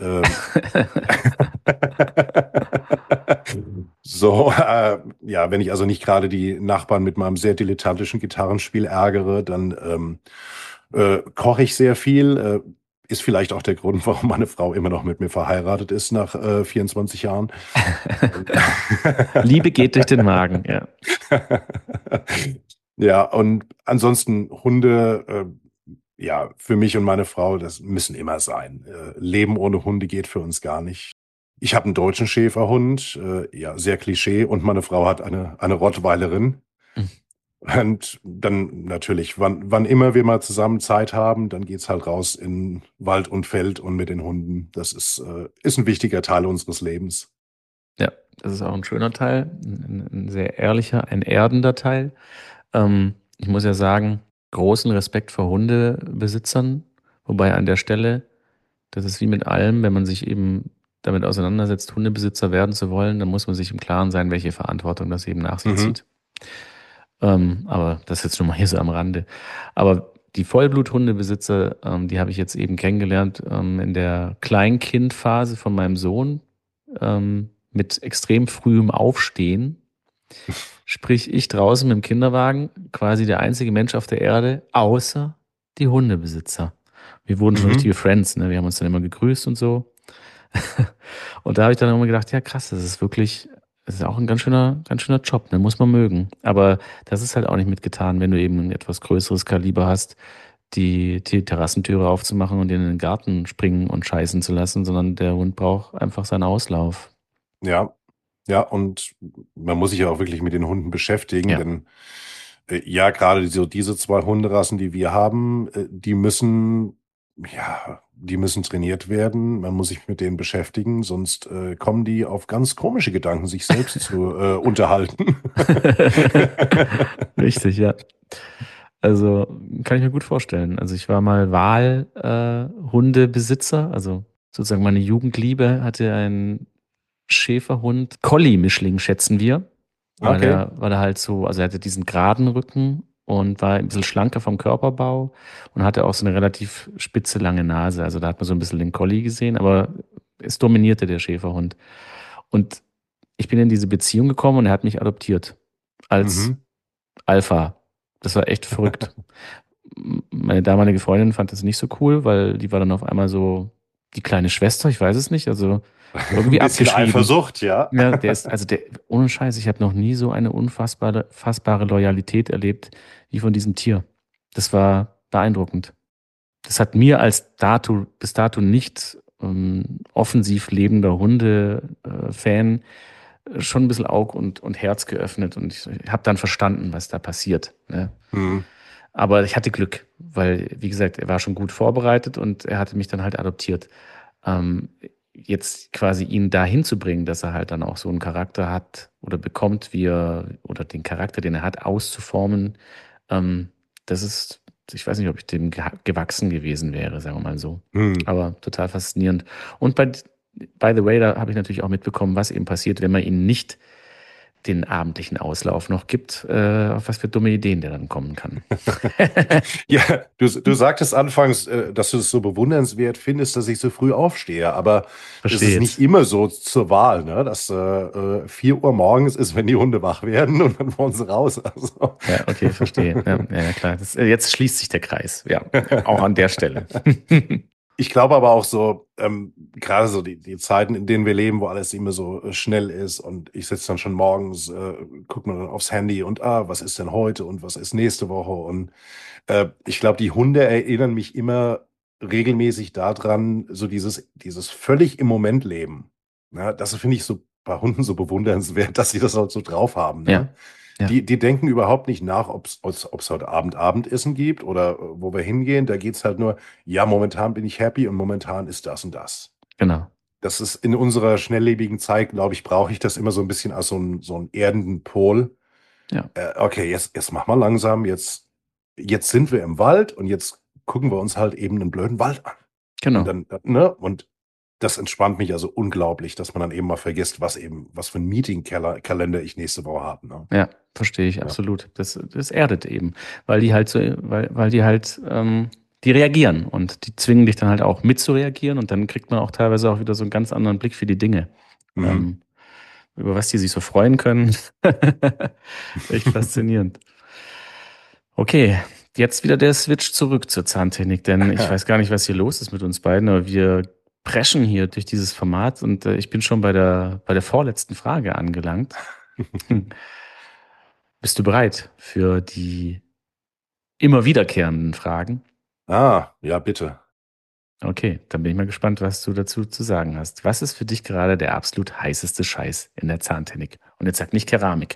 So, ja, wenn ich also nicht gerade die Nachbarn mit meinem sehr dilettantischen Gitarrenspiel ärgere, dann koche ich sehr viel. Ist vielleicht auch der Grund, warum meine Frau immer noch mit mir verheiratet ist nach 24 Jahren. Liebe geht durch den Magen, ja. Ja, und ansonsten Hunde, ja, für mich und meine Frau, das müssen immer sein. Leben ohne Hunde geht für uns gar nicht. Ich habe einen deutschen Schäferhund, ja, sehr Klischee, und meine Frau hat eine Rottweilerin. Und dann natürlich, wann immer wir mal zusammen Zeit haben, dann geht's halt raus in Wald und Feld und mit den Hunden. Das ist ein wichtiger Teil unseres Lebens. Ja, das ist auch ein schöner Teil, ein sehr ehrlicher, ein erdender Teil. Ich muss ja sagen, großen Respekt vor Hundebesitzern, wobei an der Stelle, das ist wie mit allem, wenn man sich eben damit auseinandersetzt, Hundebesitzer werden zu wollen, dann muss man sich im Klaren sein, welche Verantwortung das eben nach sich zieht. Aber das ist jetzt schon mal hier so am Rande. Aber die Vollblut-Hundebesitzer, die habe ich jetzt eben kennengelernt in der Kleinkindphase von meinem Sohn mit extrem frühem Aufstehen. Sprich, ich draußen mit dem Kinderwagen, quasi der einzige Mensch auf der Erde, außer die Hundebesitzer. Wir wurden schon richtige Friends, ne? Wir haben uns dann immer gegrüßt und so. Und da habe ich dann immer gedacht, ja krass, das ist auch ein ganz schöner Job, ne? Muss man mögen. Aber das ist halt auch nicht mitgetan, wenn du eben ein etwas größeres Kaliber hast, die Terrassentüre aufzumachen und in den Garten springen und scheißen zu lassen, sondern der Hund braucht einfach seinen Auslauf. Ja, ja, und man muss sich ja auch wirklich mit den Hunden beschäftigen, Ja. denn ja, gerade so diese zwei Hunderassen, die wir haben, die müssen trainiert werden. Man muss sich mit denen beschäftigen, sonst kommen die auf ganz komische Gedanken, sich selbst zu unterhalten. Richtig, ja. Also kann ich mir gut vorstellen. Also ich war mal Wahlhundebesitzer, also sozusagen meine Jugendliebe, hatte einen Schäferhund, Collie-Mischling, schätzen wir, Okay. weil er halt so, also er hatte diesen geraden Rücken und war ein bisschen schlanker vom Körperbau und hatte auch so eine relativ spitze, lange Nase. Also da hat man so ein bisschen den Collie gesehen, aber es dominierte der Schäferhund. Und ich bin in diese Beziehung gekommen und er hat mich adoptiert als Mhm. Alpha. Das war echt verrückt. Meine damalige Freundin fand das nicht so cool, weil die war dann auf einmal so die kleine Schwester, ich weiß es nicht, also Ein irgendwie bisschen abgeschrieben. Eifersucht, ja. Ja, der ist, also der, ohne Scheiß, ich habe noch nie so eine fassbare Loyalität erlebt wie von diesem Tier. Das war beeindruckend. Das hat mir bis dato nicht offensiv lebender Hunde-Fan schon ein bisschen Aug und Herz geöffnet und ich habe dann verstanden, was da passiert. Ne? Mhm. Aber ich hatte Glück, weil, wie gesagt, er war schon gut vorbereitet und er hatte mich dann halt adoptiert. Ähm, Jetzt quasi ihn dahin zu bringen, dass er halt dann auch so einen Charakter hat oder bekommt, oder den Charakter, den er hat, auszuformen, ähm, das ist, ich weiß nicht, ob ich dem gewachsen gewesen wäre, sagen wir mal so. Mhm. Aber total faszinierend. Und by the way, da habe ich natürlich auch mitbekommen, was eben passiert, wenn man ihn nicht den abendlichen Auslauf noch gibt, auf was für dumme Ideen der dann kommen kann. Ja, du sagtest anfangs, dass du es so bewundernswert findest, dass ich so früh aufstehe, aber es Verstehe ist nicht jetzt. immer so zur Wahl, ne? Dass 4 Uhr morgens ist, wenn die Hunde wach werden und dann wollen sie raus. Also. Ja, okay, verstehe. Ja, ja, ja, klar. Jetzt schließt sich der Kreis. Ja, auch an der Stelle. Ich glaube aber auch so, gerade so die Zeiten, in denen wir leben, wo alles immer so schnell ist und ich sitze dann schon morgens, gucke mir dann aufs Handy und was ist denn heute und was ist nächste Woche und ich glaube, die Hunde erinnern mich immer regelmäßig daran, so dieses völlig im Moment leben. Ja, das finde ich so bei Hunden so bewundernswert, dass sie das halt so drauf haben. Ja, Ne? ja, Die denken überhaupt nicht nach, ob's heute Abend Abendessen gibt oder wo wir hingehen. Da geht's halt nur, ja, momentan bin ich happy und momentan ist das und das. genau. Das ist in unserer schnelllebigen Zeit, glaube ich, brauche ich das immer so ein bisschen als so einen erdenden Pol. Ja, Okay, jetzt mach mal langsam, jetzt sind wir im Wald und jetzt gucken wir uns halt eben einen blöden Wald an. Und genau. dann, ne, und das entspannt mich also unglaublich, dass man dann eben mal vergisst, was für ein Meeting-Kalender ich nächste Woche habe. Ne? Ja, verstehe ich Ja. absolut. Das erdet eben, weil die halt weil die halt, die reagieren und die zwingen dich dann halt auch mitzureagieren und dann kriegt man auch teilweise auch wieder so einen ganz anderen Blick für die Dinge. Mhm. Ähm, über was die sich so freuen können. Echt faszinierend. Okay, jetzt wieder der Switch zurück zur Zahntechnik, denn ich weiß gar nicht, was hier los ist mit uns beiden, aber wir preschen hier durch dieses Format und ich bin schon bei der vorletzten Frage angelangt. Bist du bereit für die immer wiederkehrenden Fragen? Ja, bitte. Okay, dann bin ich mal gespannt, was du dazu zu sagen hast. Was ist für dich gerade der absolut heißeste Scheiß in der Zahntechnik? Und jetzt sag nicht Keramik.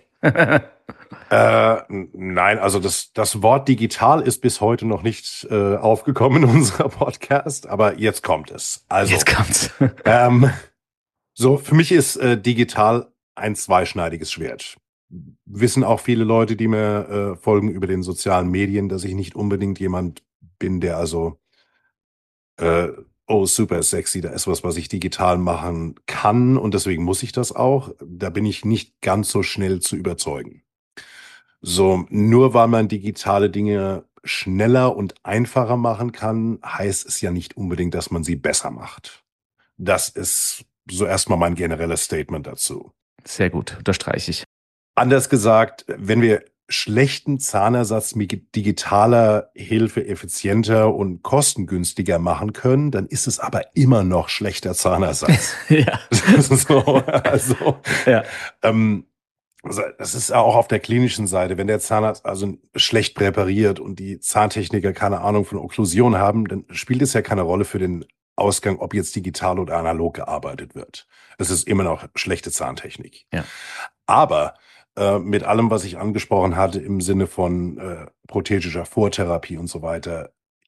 Nein, also das Wort digital ist bis heute noch nicht aufgekommen in unserer Podcast, aber jetzt kommt es. Jetzt Also, kommt's. ähm, so, für mich ist digital ein zweischneidiges Schwert. Wissen auch viele Leute, die mir folgen über den sozialen Medien, dass ich nicht unbedingt jemand bin, der also, äh, oh, super sexy, da ist was ich digital machen kann und deswegen muss ich das auch. Da bin ich nicht ganz so schnell zu überzeugen. So, nur weil man digitale Dinge schneller und einfacher machen kann, heißt es ja nicht unbedingt, dass man sie besser macht. Das ist so erstmal mein generelles Statement dazu. Sehr gut, unterstreiche ich. Anders gesagt, wenn wir schlechten Zahnersatz mit digitaler Hilfe effizienter und kostengünstiger machen können, dann ist es aber immer noch schlechter Zahnersatz. Ja, So, also, ja, ähm, das ist ja auch auf der klinischen Seite. Wenn der Zahnarzt also schlecht präpariert und die Zahntechniker keine Ahnung von Okklusion haben, dann spielt es ja keine Rolle für den Ausgang, ob jetzt digital oder analog gearbeitet wird. Es ist immer noch schlechte Zahntechnik. ja, Aber mit allem, was ich angesprochen hatte im Sinne von prothetischer Vortherapie und so weiter,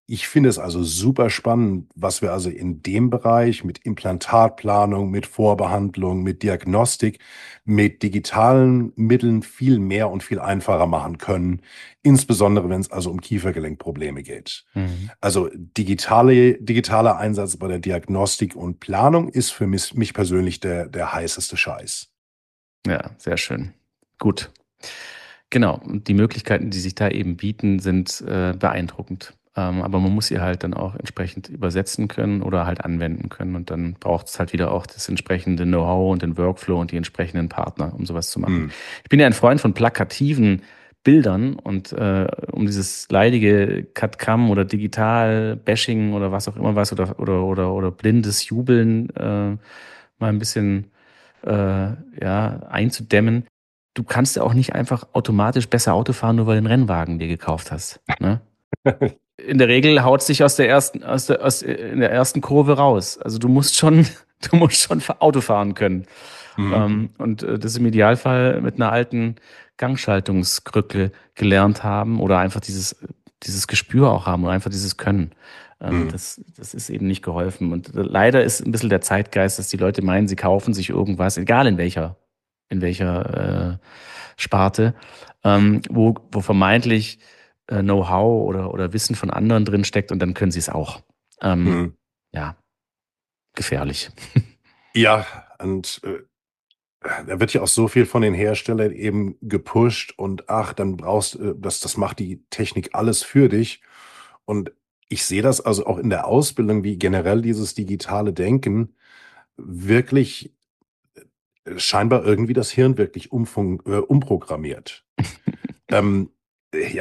ich finde es also super spannend, was wir also in dem Bereich mit Implantatplanung, mit Vorbehandlung, mit Diagnostik, mit digitalen Mitteln viel mehr und viel einfacher machen können, insbesondere wenn es also um Kiefergelenkprobleme geht. Mhm. Also digitaler Einsatz bei der Diagnostik und Planung ist für mich persönlich der heißeste Scheiß. Ja, sehr schön. Gut. Genau. Und die Möglichkeiten, die sich da eben bieten, sind beeindruckend. Aber man muss sie halt dann auch entsprechend übersetzen können oder halt anwenden können. Und dann braucht es halt wieder auch das entsprechende Know-how und den Workflow und die entsprechenden Partner, um sowas zu machen. Hm. Ich bin ja ein Freund von plakativen Bildern und um dieses leidige Cut-Cam oder Digital-Bashing oder was auch immer was oder blindes Jubeln mal ein bisschen ja, einzudämmen. Du kannst ja auch nicht einfach automatisch besser Auto fahren, nur weil du einen Rennwagen dir gekauft hast. Ne? In der Regel haut es dich in der ersten Kurve raus. Also du musst schon Auto fahren können. Mhm. Und das im Idealfall mit einer alten Gangschaltungskrücke gelernt haben oder einfach dieses Gespür auch haben oder einfach dieses Können. Mhm. Das ist eben nicht geholfen. Und leider ist ein bisschen der Zeitgeist, dass die Leute meinen, sie kaufen sich irgendwas, egal in welcher Sparte, wo vermeintlich Know-how oder Wissen von anderen drin steckt und dann können sie es auch. Mhm. Ja, gefährlich. Ja, und da wird ja auch so viel von den Herstellern eben gepusht und ach, dann das macht die Technik alles für dich. Und ich sehe das also auch in der Ausbildung, wie generell dieses digitale Denken wirklich scheinbar irgendwie das Hirn wirklich umprogrammiert. Ähm, ja,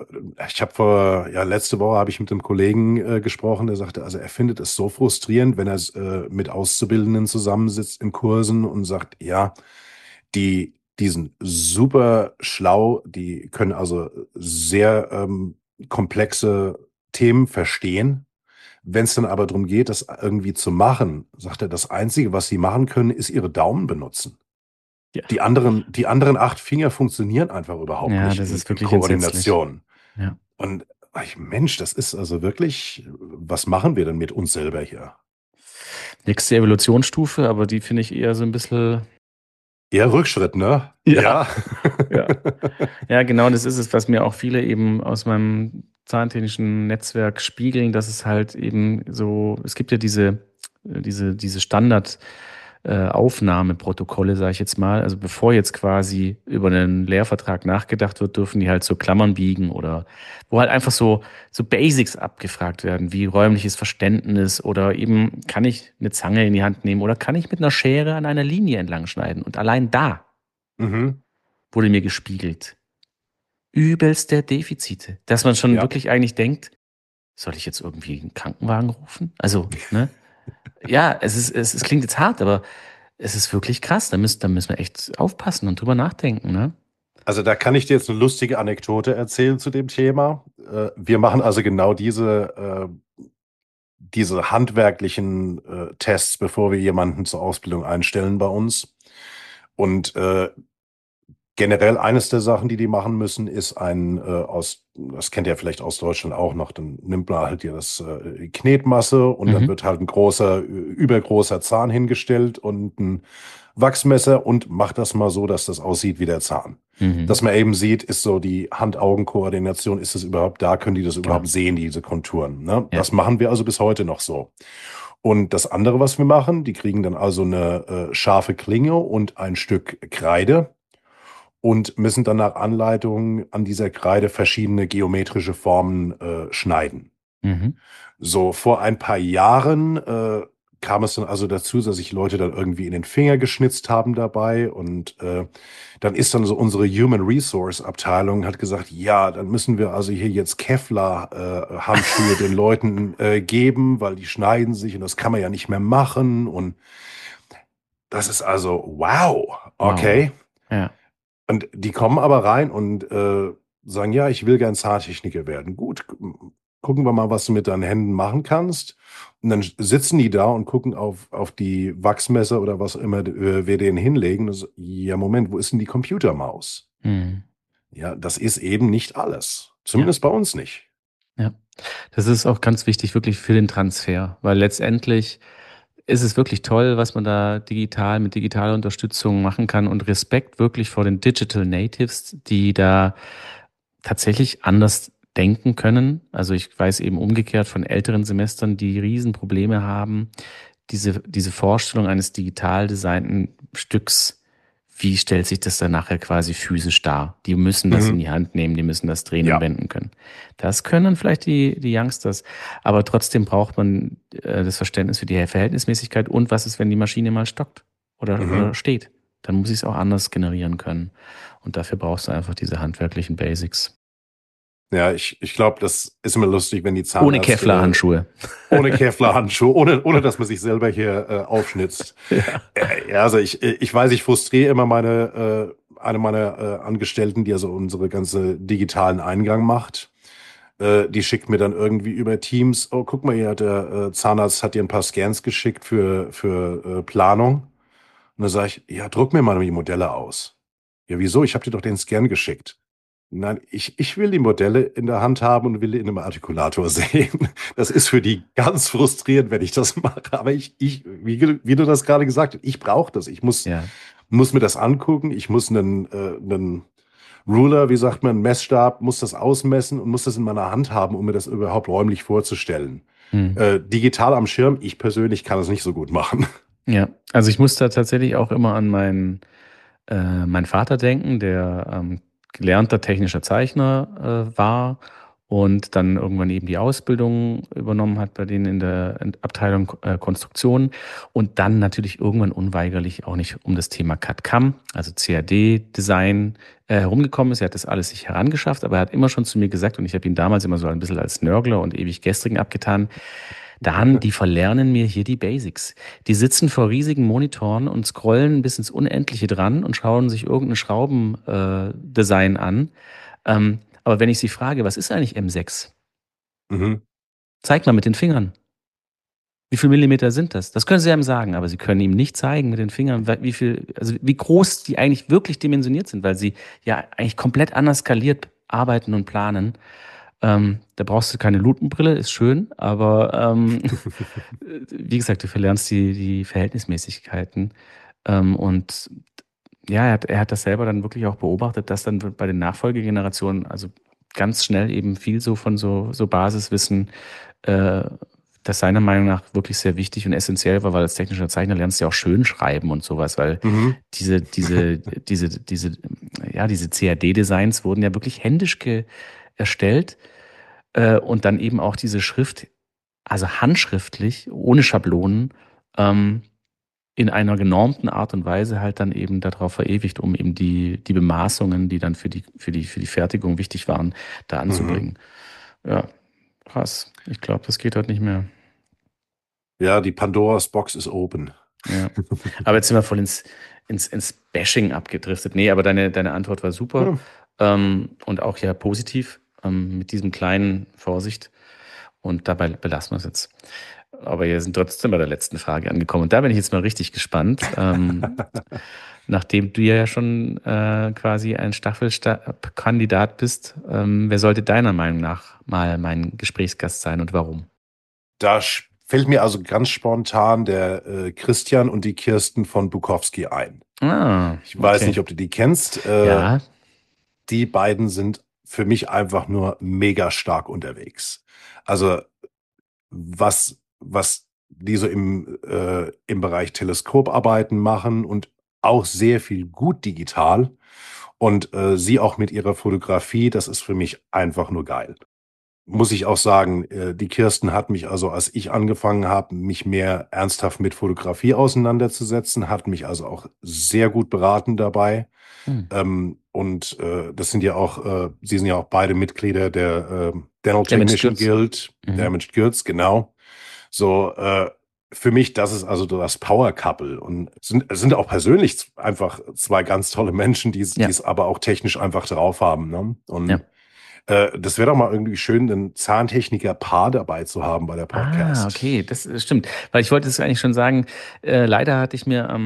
letzte Woche habe ich mit einem Kollegen gesprochen, der sagte, also er findet es so frustrierend, wenn er mit Auszubildenden zusammensitzt in Kursen und sagt, ja, die sind super schlau, die können also sehr komplexe Themen verstehen. Wenn es dann aber darum geht, das irgendwie zu machen, sagt er, das Einzige, was sie machen können, ist ihre Daumen benutzen. Ja. Die anderen 8 Finger funktionieren einfach überhaupt Ja, nicht das in ist wirklich entsetzlich. Koordination. Ja. Und Mensch, das ist also wirklich, was machen wir denn mit uns selber hier? Nächste Evolutionsstufe, aber die finde ich eher so ein bisschen. Eher Rückschritt, ne? Ja, Ja. ja. Ja, genau, das ist es, was mir auch viele eben aus meinem zahntechnischen Netzwerk spiegeln, dass es halt eben so, es gibt ja diese Standard Aufnahmeprotokolle, sage ich jetzt mal. Also bevor jetzt quasi über einen Lehrvertrag nachgedacht wird, dürfen die halt so Klammern biegen oder wo halt einfach so Basics abgefragt werden, wie räumliches Verständnis oder eben kann ich eine Zange in die Hand nehmen oder kann ich mit einer Schere an einer Linie entlang schneiden. Und allein da Mhm. wurde mir gespiegelt. Übelste Defizite. Dass man schon Ja. wirklich eigentlich denkt, soll ich jetzt irgendwie einen Krankenwagen rufen? Also, ne? Ja, es klingt jetzt hart, aber es ist wirklich krass. Da müssen wir echt aufpassen und drüber nachdenken, ne? Also da kann ich dir jetzt eine lustige Anekdote erzählen zu dem Thema. Wir machen also genau diese handwerklichen Tests, bevor wir jemanden zur Ausbildung einstellen bei uns. Und generell eines der Sachen, die machen müssen, ist das kennt ihr vielleicht aus Deutschland auch noch, dann nimmt man halt hier das Knetmasse und dann Mhm. wird halt ein übergroßer Zahn hingestellt und ein Wachsmesser und macht das mal so, dass das aussieht wie der Zahn. Mhm. Dass man eben sieht, ist so die Hand-Augen-Koordination, ist es überhaupt da, können die das Genau. überhaupt sehen, diese Konturen, ne? Ja. Das machen wir also bis heute noch so. Und das andere, was wir machen, die kriegen dann also eine scharfe Klinge und ein Stück Kreide und müssen dann nach Anleitung an dieser Kreide verschiedene geometrische Formen schneiden. Mhm. So vor ein paar Jahren kam es dann also dazu, dass sich Leute dann irgendwie in den Finger geschnitzt haben dabei und dann ist dann so unsere Human Resource Abteilung hat gesagt, ja, dann müssen wir also hier jetzt Kevlar Handschuhe den Leuten geben, weil die schneiden sich und das kann man ja nicht mehr machen und das ist also wow, Wow. okay. Ja. Und die kommen aber rein und sagen, ja, ich will gern Zahntechniker werden. Gut, gucken wir mal, was du mit deinen Händen machen kannst. Und dann sitzen die da und gucken auf die Wachsmesser oder was immer wir denen hinlegen. Und so, ja, Moment, wo ist denn die Computermaus? Mhm. Ja, das ist eben nicht alles. Ja. Zumindest bei uns nicht. Ja. Das ist auch ganz wichtig, wirklich für den Transfer, weil letztendlich ist es wirklich toll, was man da digital mit digitaler Unterstützung machen kann und Respekt wirklich vor den Digital Natives, die da tatsächlich anders denken können. Also ich weiß eben umgekehrt von älteren Semestern, die Riesenprobleme haben, diese Vorstellung eines digital designten Stücks, wie stellt sich das dann nachher quasi physisch dar? Die müssen das in Mhm. die Hand nehmen, die müssen das drehen und Ja. wenden können. Das können dann vielleicht die Youngsters, aber trotzdem braucht man das Verständnis für die Verhältnismäßigkeit und was ist, wenn die Maschine mal stockt oder Mhm. steht. Dann muss ich es auch anders generieren können. Und dafür brauchst du einfach diese handwerklichen Basics. Ja, ich glaube, das ist immer lustig, wenn die Ohne Zahnärzte Kevlar-Handschuhe. ohne Kevlar-Handschuhe, ohne dass man sich selber hier aufschnitzt. Ja. Ja, also ich weiß, ich frustriere immer eine meiner Angestellten, die also unsere ganze digitalen Eingang macht. Die schickt mir dann irgendwie über Teams, oh, guck mal hier, der Zahnarzt hat dir ein paar Scans geschickt für Planung. Und dann sage ich, ja, druck mir mal die Modelle aus. Ja, wieso? Ich habe dir doch den Scan geschickt. Nein, ich will die Modelle in der Hand haben und will die in einem Artikulator sehen. Das ist für die ganz frustrierend, wenn ich das mache. Aber wie du das gerade gesagt hast, ich brauche das. Ja. Muss mir das angucken. Ich muss einen Ruler, wie sagt man, einen Messstab, muss das ausmessen und muss das in meiner Hand haben, um mir das überhaupt räumlich vorzustellen. Hm. Digital am Schirm, ich persönlich kann es nicht so gut machen. Ja. Also ich muss da tatsächlich auch immer an meinen Vater denken, der gelernter technischer Zeichner war und dann irgendwann eben die Ausbildung übernommen hat bei denen in der Abteilung Konstruktion und dann natürlich irgendwann unweigerlich auch nicht um das Thema CAD-CAM, also CAD-Design herumgekommen ist. Er hat das alles sich herangeschafft, aber er hat immer schon zu mir gesagt, und ich habe ihn damals immer so ein bisschen als Nörgler und ewig gestrigen abgetan, Dan, die verlernen mir hier die Basics. Die sitzen vor riesigen Monitoren und scrollen bis ins Unendliche dran und schauen sich irgendein Schraubendesign an. Aber wenn ich sie frage, was ist eigentlich M6? Mhm. Zeig mal mit den Fingern. Wie viel Millimeter sind das? Das können sie einem sagen, aber sie können ihm nicht zeigen mit den Fingern, also wie groß die eigentlich wirklich dimensioniert sind, weil sie ja eigentlich komplett anders skaliert arbeiten und planen. Da brauchst du keine Lupenbrille, ist schön, aber wie gesagt, du verlernst die Verhältnismäßigkeiten. Und ja, er hat das selber dann wirklich auch beobachtet, dass dann bei den Nachfolgegenerationen, also ganz schnell eben viel so von so Basiswissen, äh, das seiner Meinung nach wirklich sehr wichtig und essentiell war, weil als technischer Zeichner lernst du ja auch schön schreiben und sowas, weil Mhm. diese CAD-Designs wurden ja wirklich händisch erstellt und dann eben auch diese Schrift, also handschriftlich, ohne Schablonen, ähm, in einer genormten Art und Weise halt dann eben darauf verewigt, um eben die Bemaßungen, die dann für die Fertigung wichtig waren, da Mhm. anzubringen. Ja, krass. Ich glaube, das geht heute nicht mehr. Ja, die Pandoras Box ist open. Ja. Aber jetzt sind wir voll ins Bashing abgedriftet. Nee, aber deine Antwort war super. Ja. Und auch ja positiv, mit diesem kleinen Vorsicht. Und dabei belassen wir es jetzt. Aber wir sind trotzdem bei der letzten Frage angekommen. Und da bin ich jetzt mal richtig gespannt. Nachdem du ja schon quasi ein Staffelkandidat bist, wer sollte deiner Meinung nach mal mein Gesprächsgast sein und warum? Fällt mir also ganz spontan der Christian und die Kirsten von Bukowski ein. Ah, Ich weiß okay. nicht, ob du die kennst. Ja, Die beiden sind für mich einfach nur mega stark unterwegs. Also was die so im Bereich Teleskoparbeiten machen und auch sehr viel gut digital und sie auch mit ihrer Fotografie, das ist für mich einfach nur geil. Muss ich auch sagen, die Kirsten hat mich also, als ich angefangen habe, mich mehr ernsthaft mit Fotografie auseinanderzusetzen, hat mich also auch sehr gut beraten dabei. hm. Und das sind ja auch, sie sind ja auch beide Mitglieder der Dental Damaged Technician Goods. Guild, Mhm. Damaged Goods, genau. So, für mich, das ist also das Power Couple und es sind auch persönlich einfach zwei ganz tolle Menschen, die Ja, es aber auch technisch einfach drauf haben. Ne? ja. Und das wäre doch mal irgendwie schön, einen Zahntechniker-Paar dabei zu haben bei der Ah, Podcast. okay, das stimmt. Weil ich wollte es eigentlich schon sagen, leider hatte ich mir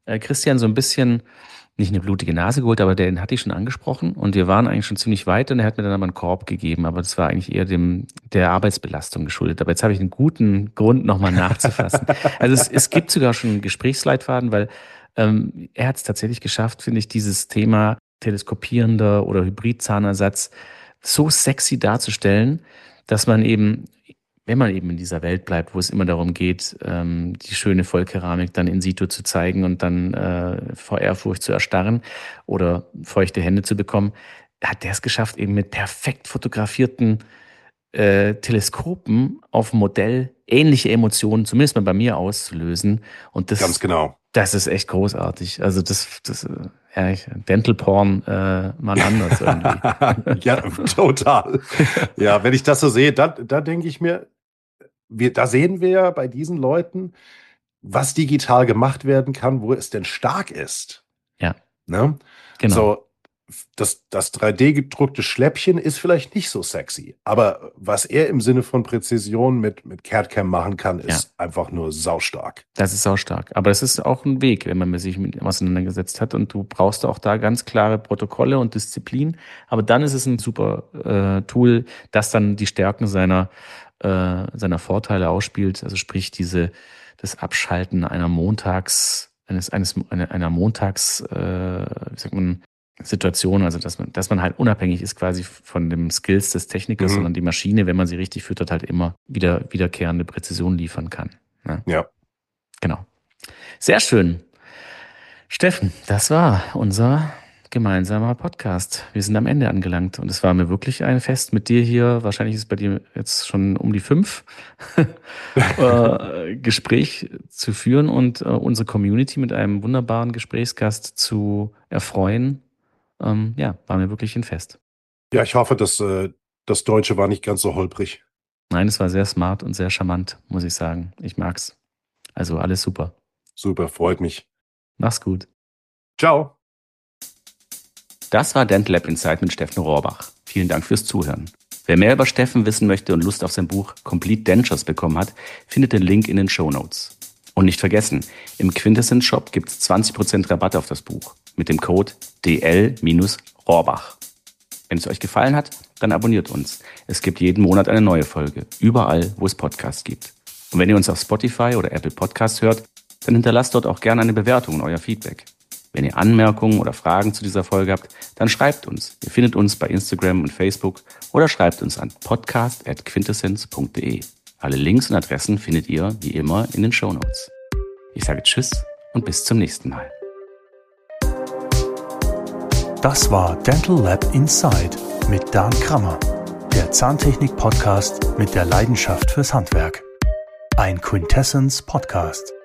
Christian so ein bisschen, nicht eine blutige Nase geholt, aber den hatte ich schon angesprochen und wir waren eigentlich schon ziemlich weit und er hat mir dann aber einen Korb gegeben, aber das war eigentlich eher der Arbeitsbelastung geschuldet. Aber jetzt habe ich einen guten Grund, nochmal nachzufassen. Also es gibt sogar schon einen Gesprächsleitfaden, weil er hat es tatsächlich geschafft, finde ich, dieses Thema teleskopierender oder Hybrid-Zahnersatz so sexy darzustellen, dass man eben, wenn man eben in dieser Welt bleibt, wo es immer darum geht, die schöne Vollkeramik dann in situ zu zeigen und dann vor Ehrfurcht zu erstarren oder feuchte Hände zu bekommen, hat der es geschafft, eben mit perfekt fotografierten Teleskopen auf dem Modell ähnliche Emotionen, zumindest mal bei mir, auszulösen. Und Ganz genau. Das ist echt großartig. Also ja, Dental Porn mal anders irgendwie. Ja, total. Ja, wenn ich das so sehe, da denke ich mir, da sehen wir ja bei diesen Leuten, was digital gemacht werden kann, wo es denn stark ist. Ja. Ne? Genau. So, das 3D-gedruckte Schläppchen ist vielleicht nicht so sexy, aber was er im Sinne von Präzision mit CAD-CAM machen kann, ist einfach nur saustark. Das ist saustark. Aber es ist auch ein Weg, wenn man sich mit auseinandergesetzt hat und du brauchst auch da ganz klare Protokolle und Disziplin. Aber dann ist es ein super Tool, das dann die Stärken seiner Vorteile ausspielt. Also sprich das Abschalten einer wie sagt man, Situation, also dass man halt unabhängig ist quasi von dem Skills des Technikers, sondern die Maschine, wenn man sie richtig füttert, halt immer wiederkehrende Präzision liefern kann. Ne? Ja. Genau. Sehr schön. Steffen, das war unser gemeinsamer Podcast. Wir sind am Ende angelangt und es war mir wirklich ein Fest mit dir hier. Wahrscheinlich ist bei dir jetzt schon um die 5 Gespräch zu führen und unsere Community mit einem wunderbaren Gesprächsgast zu erfreuen. Ja, war mir wirklich ein Fest. Ja, ich hoffe, dass das Deutsche war nicht ganz so holprig. Nein, es war sehr smart und sehr charmant, muss ich sagen. Ich mag's. Also alles super. Super, freut mich. Mach's gut. Ciao. Das war Dental Lab Inside mit Steffen Rohrbach. Vielen Dank fürs Zuhören. Wer mehr über Steffen wissen möchte und Lust auf sein Buch Complete Dentures bekommen hat, findet den Link in den Shownotes. Und nicht vergessen, im Quintessence Shop gibt's 20% Rabatt auf das Buch mit dem Code DL-Rohrbach. Wenn es euch gefallen hat, dann abonniert uns. Es gibt jeden Monat eine neue Folge, überall, wo es Podcasts gibt. Und wenn ihr uns auf Spotify oder Apple Podcasts hört, dann hinterlasst dort auch gerne eine Bewertung und euer Feedback. Wenn ihr Anmerkungen oder Fragen zu dieser Folge habt, dann schreibt uns. Ihr findet uns bei Instagram und Facebook oder schreibt uns an podcast@quintessence.de. Alle Links und Adressen findet ihr, wie immer, in den Shownotes. Ich sage Tschüss und bis zum nächsten Mal. Das war Dental Lab Inside mit Dan Krammer, der Zahntechnik-Podcast mit der Leidenschaft fürs Handwerk. Ein Quintessence Podcast.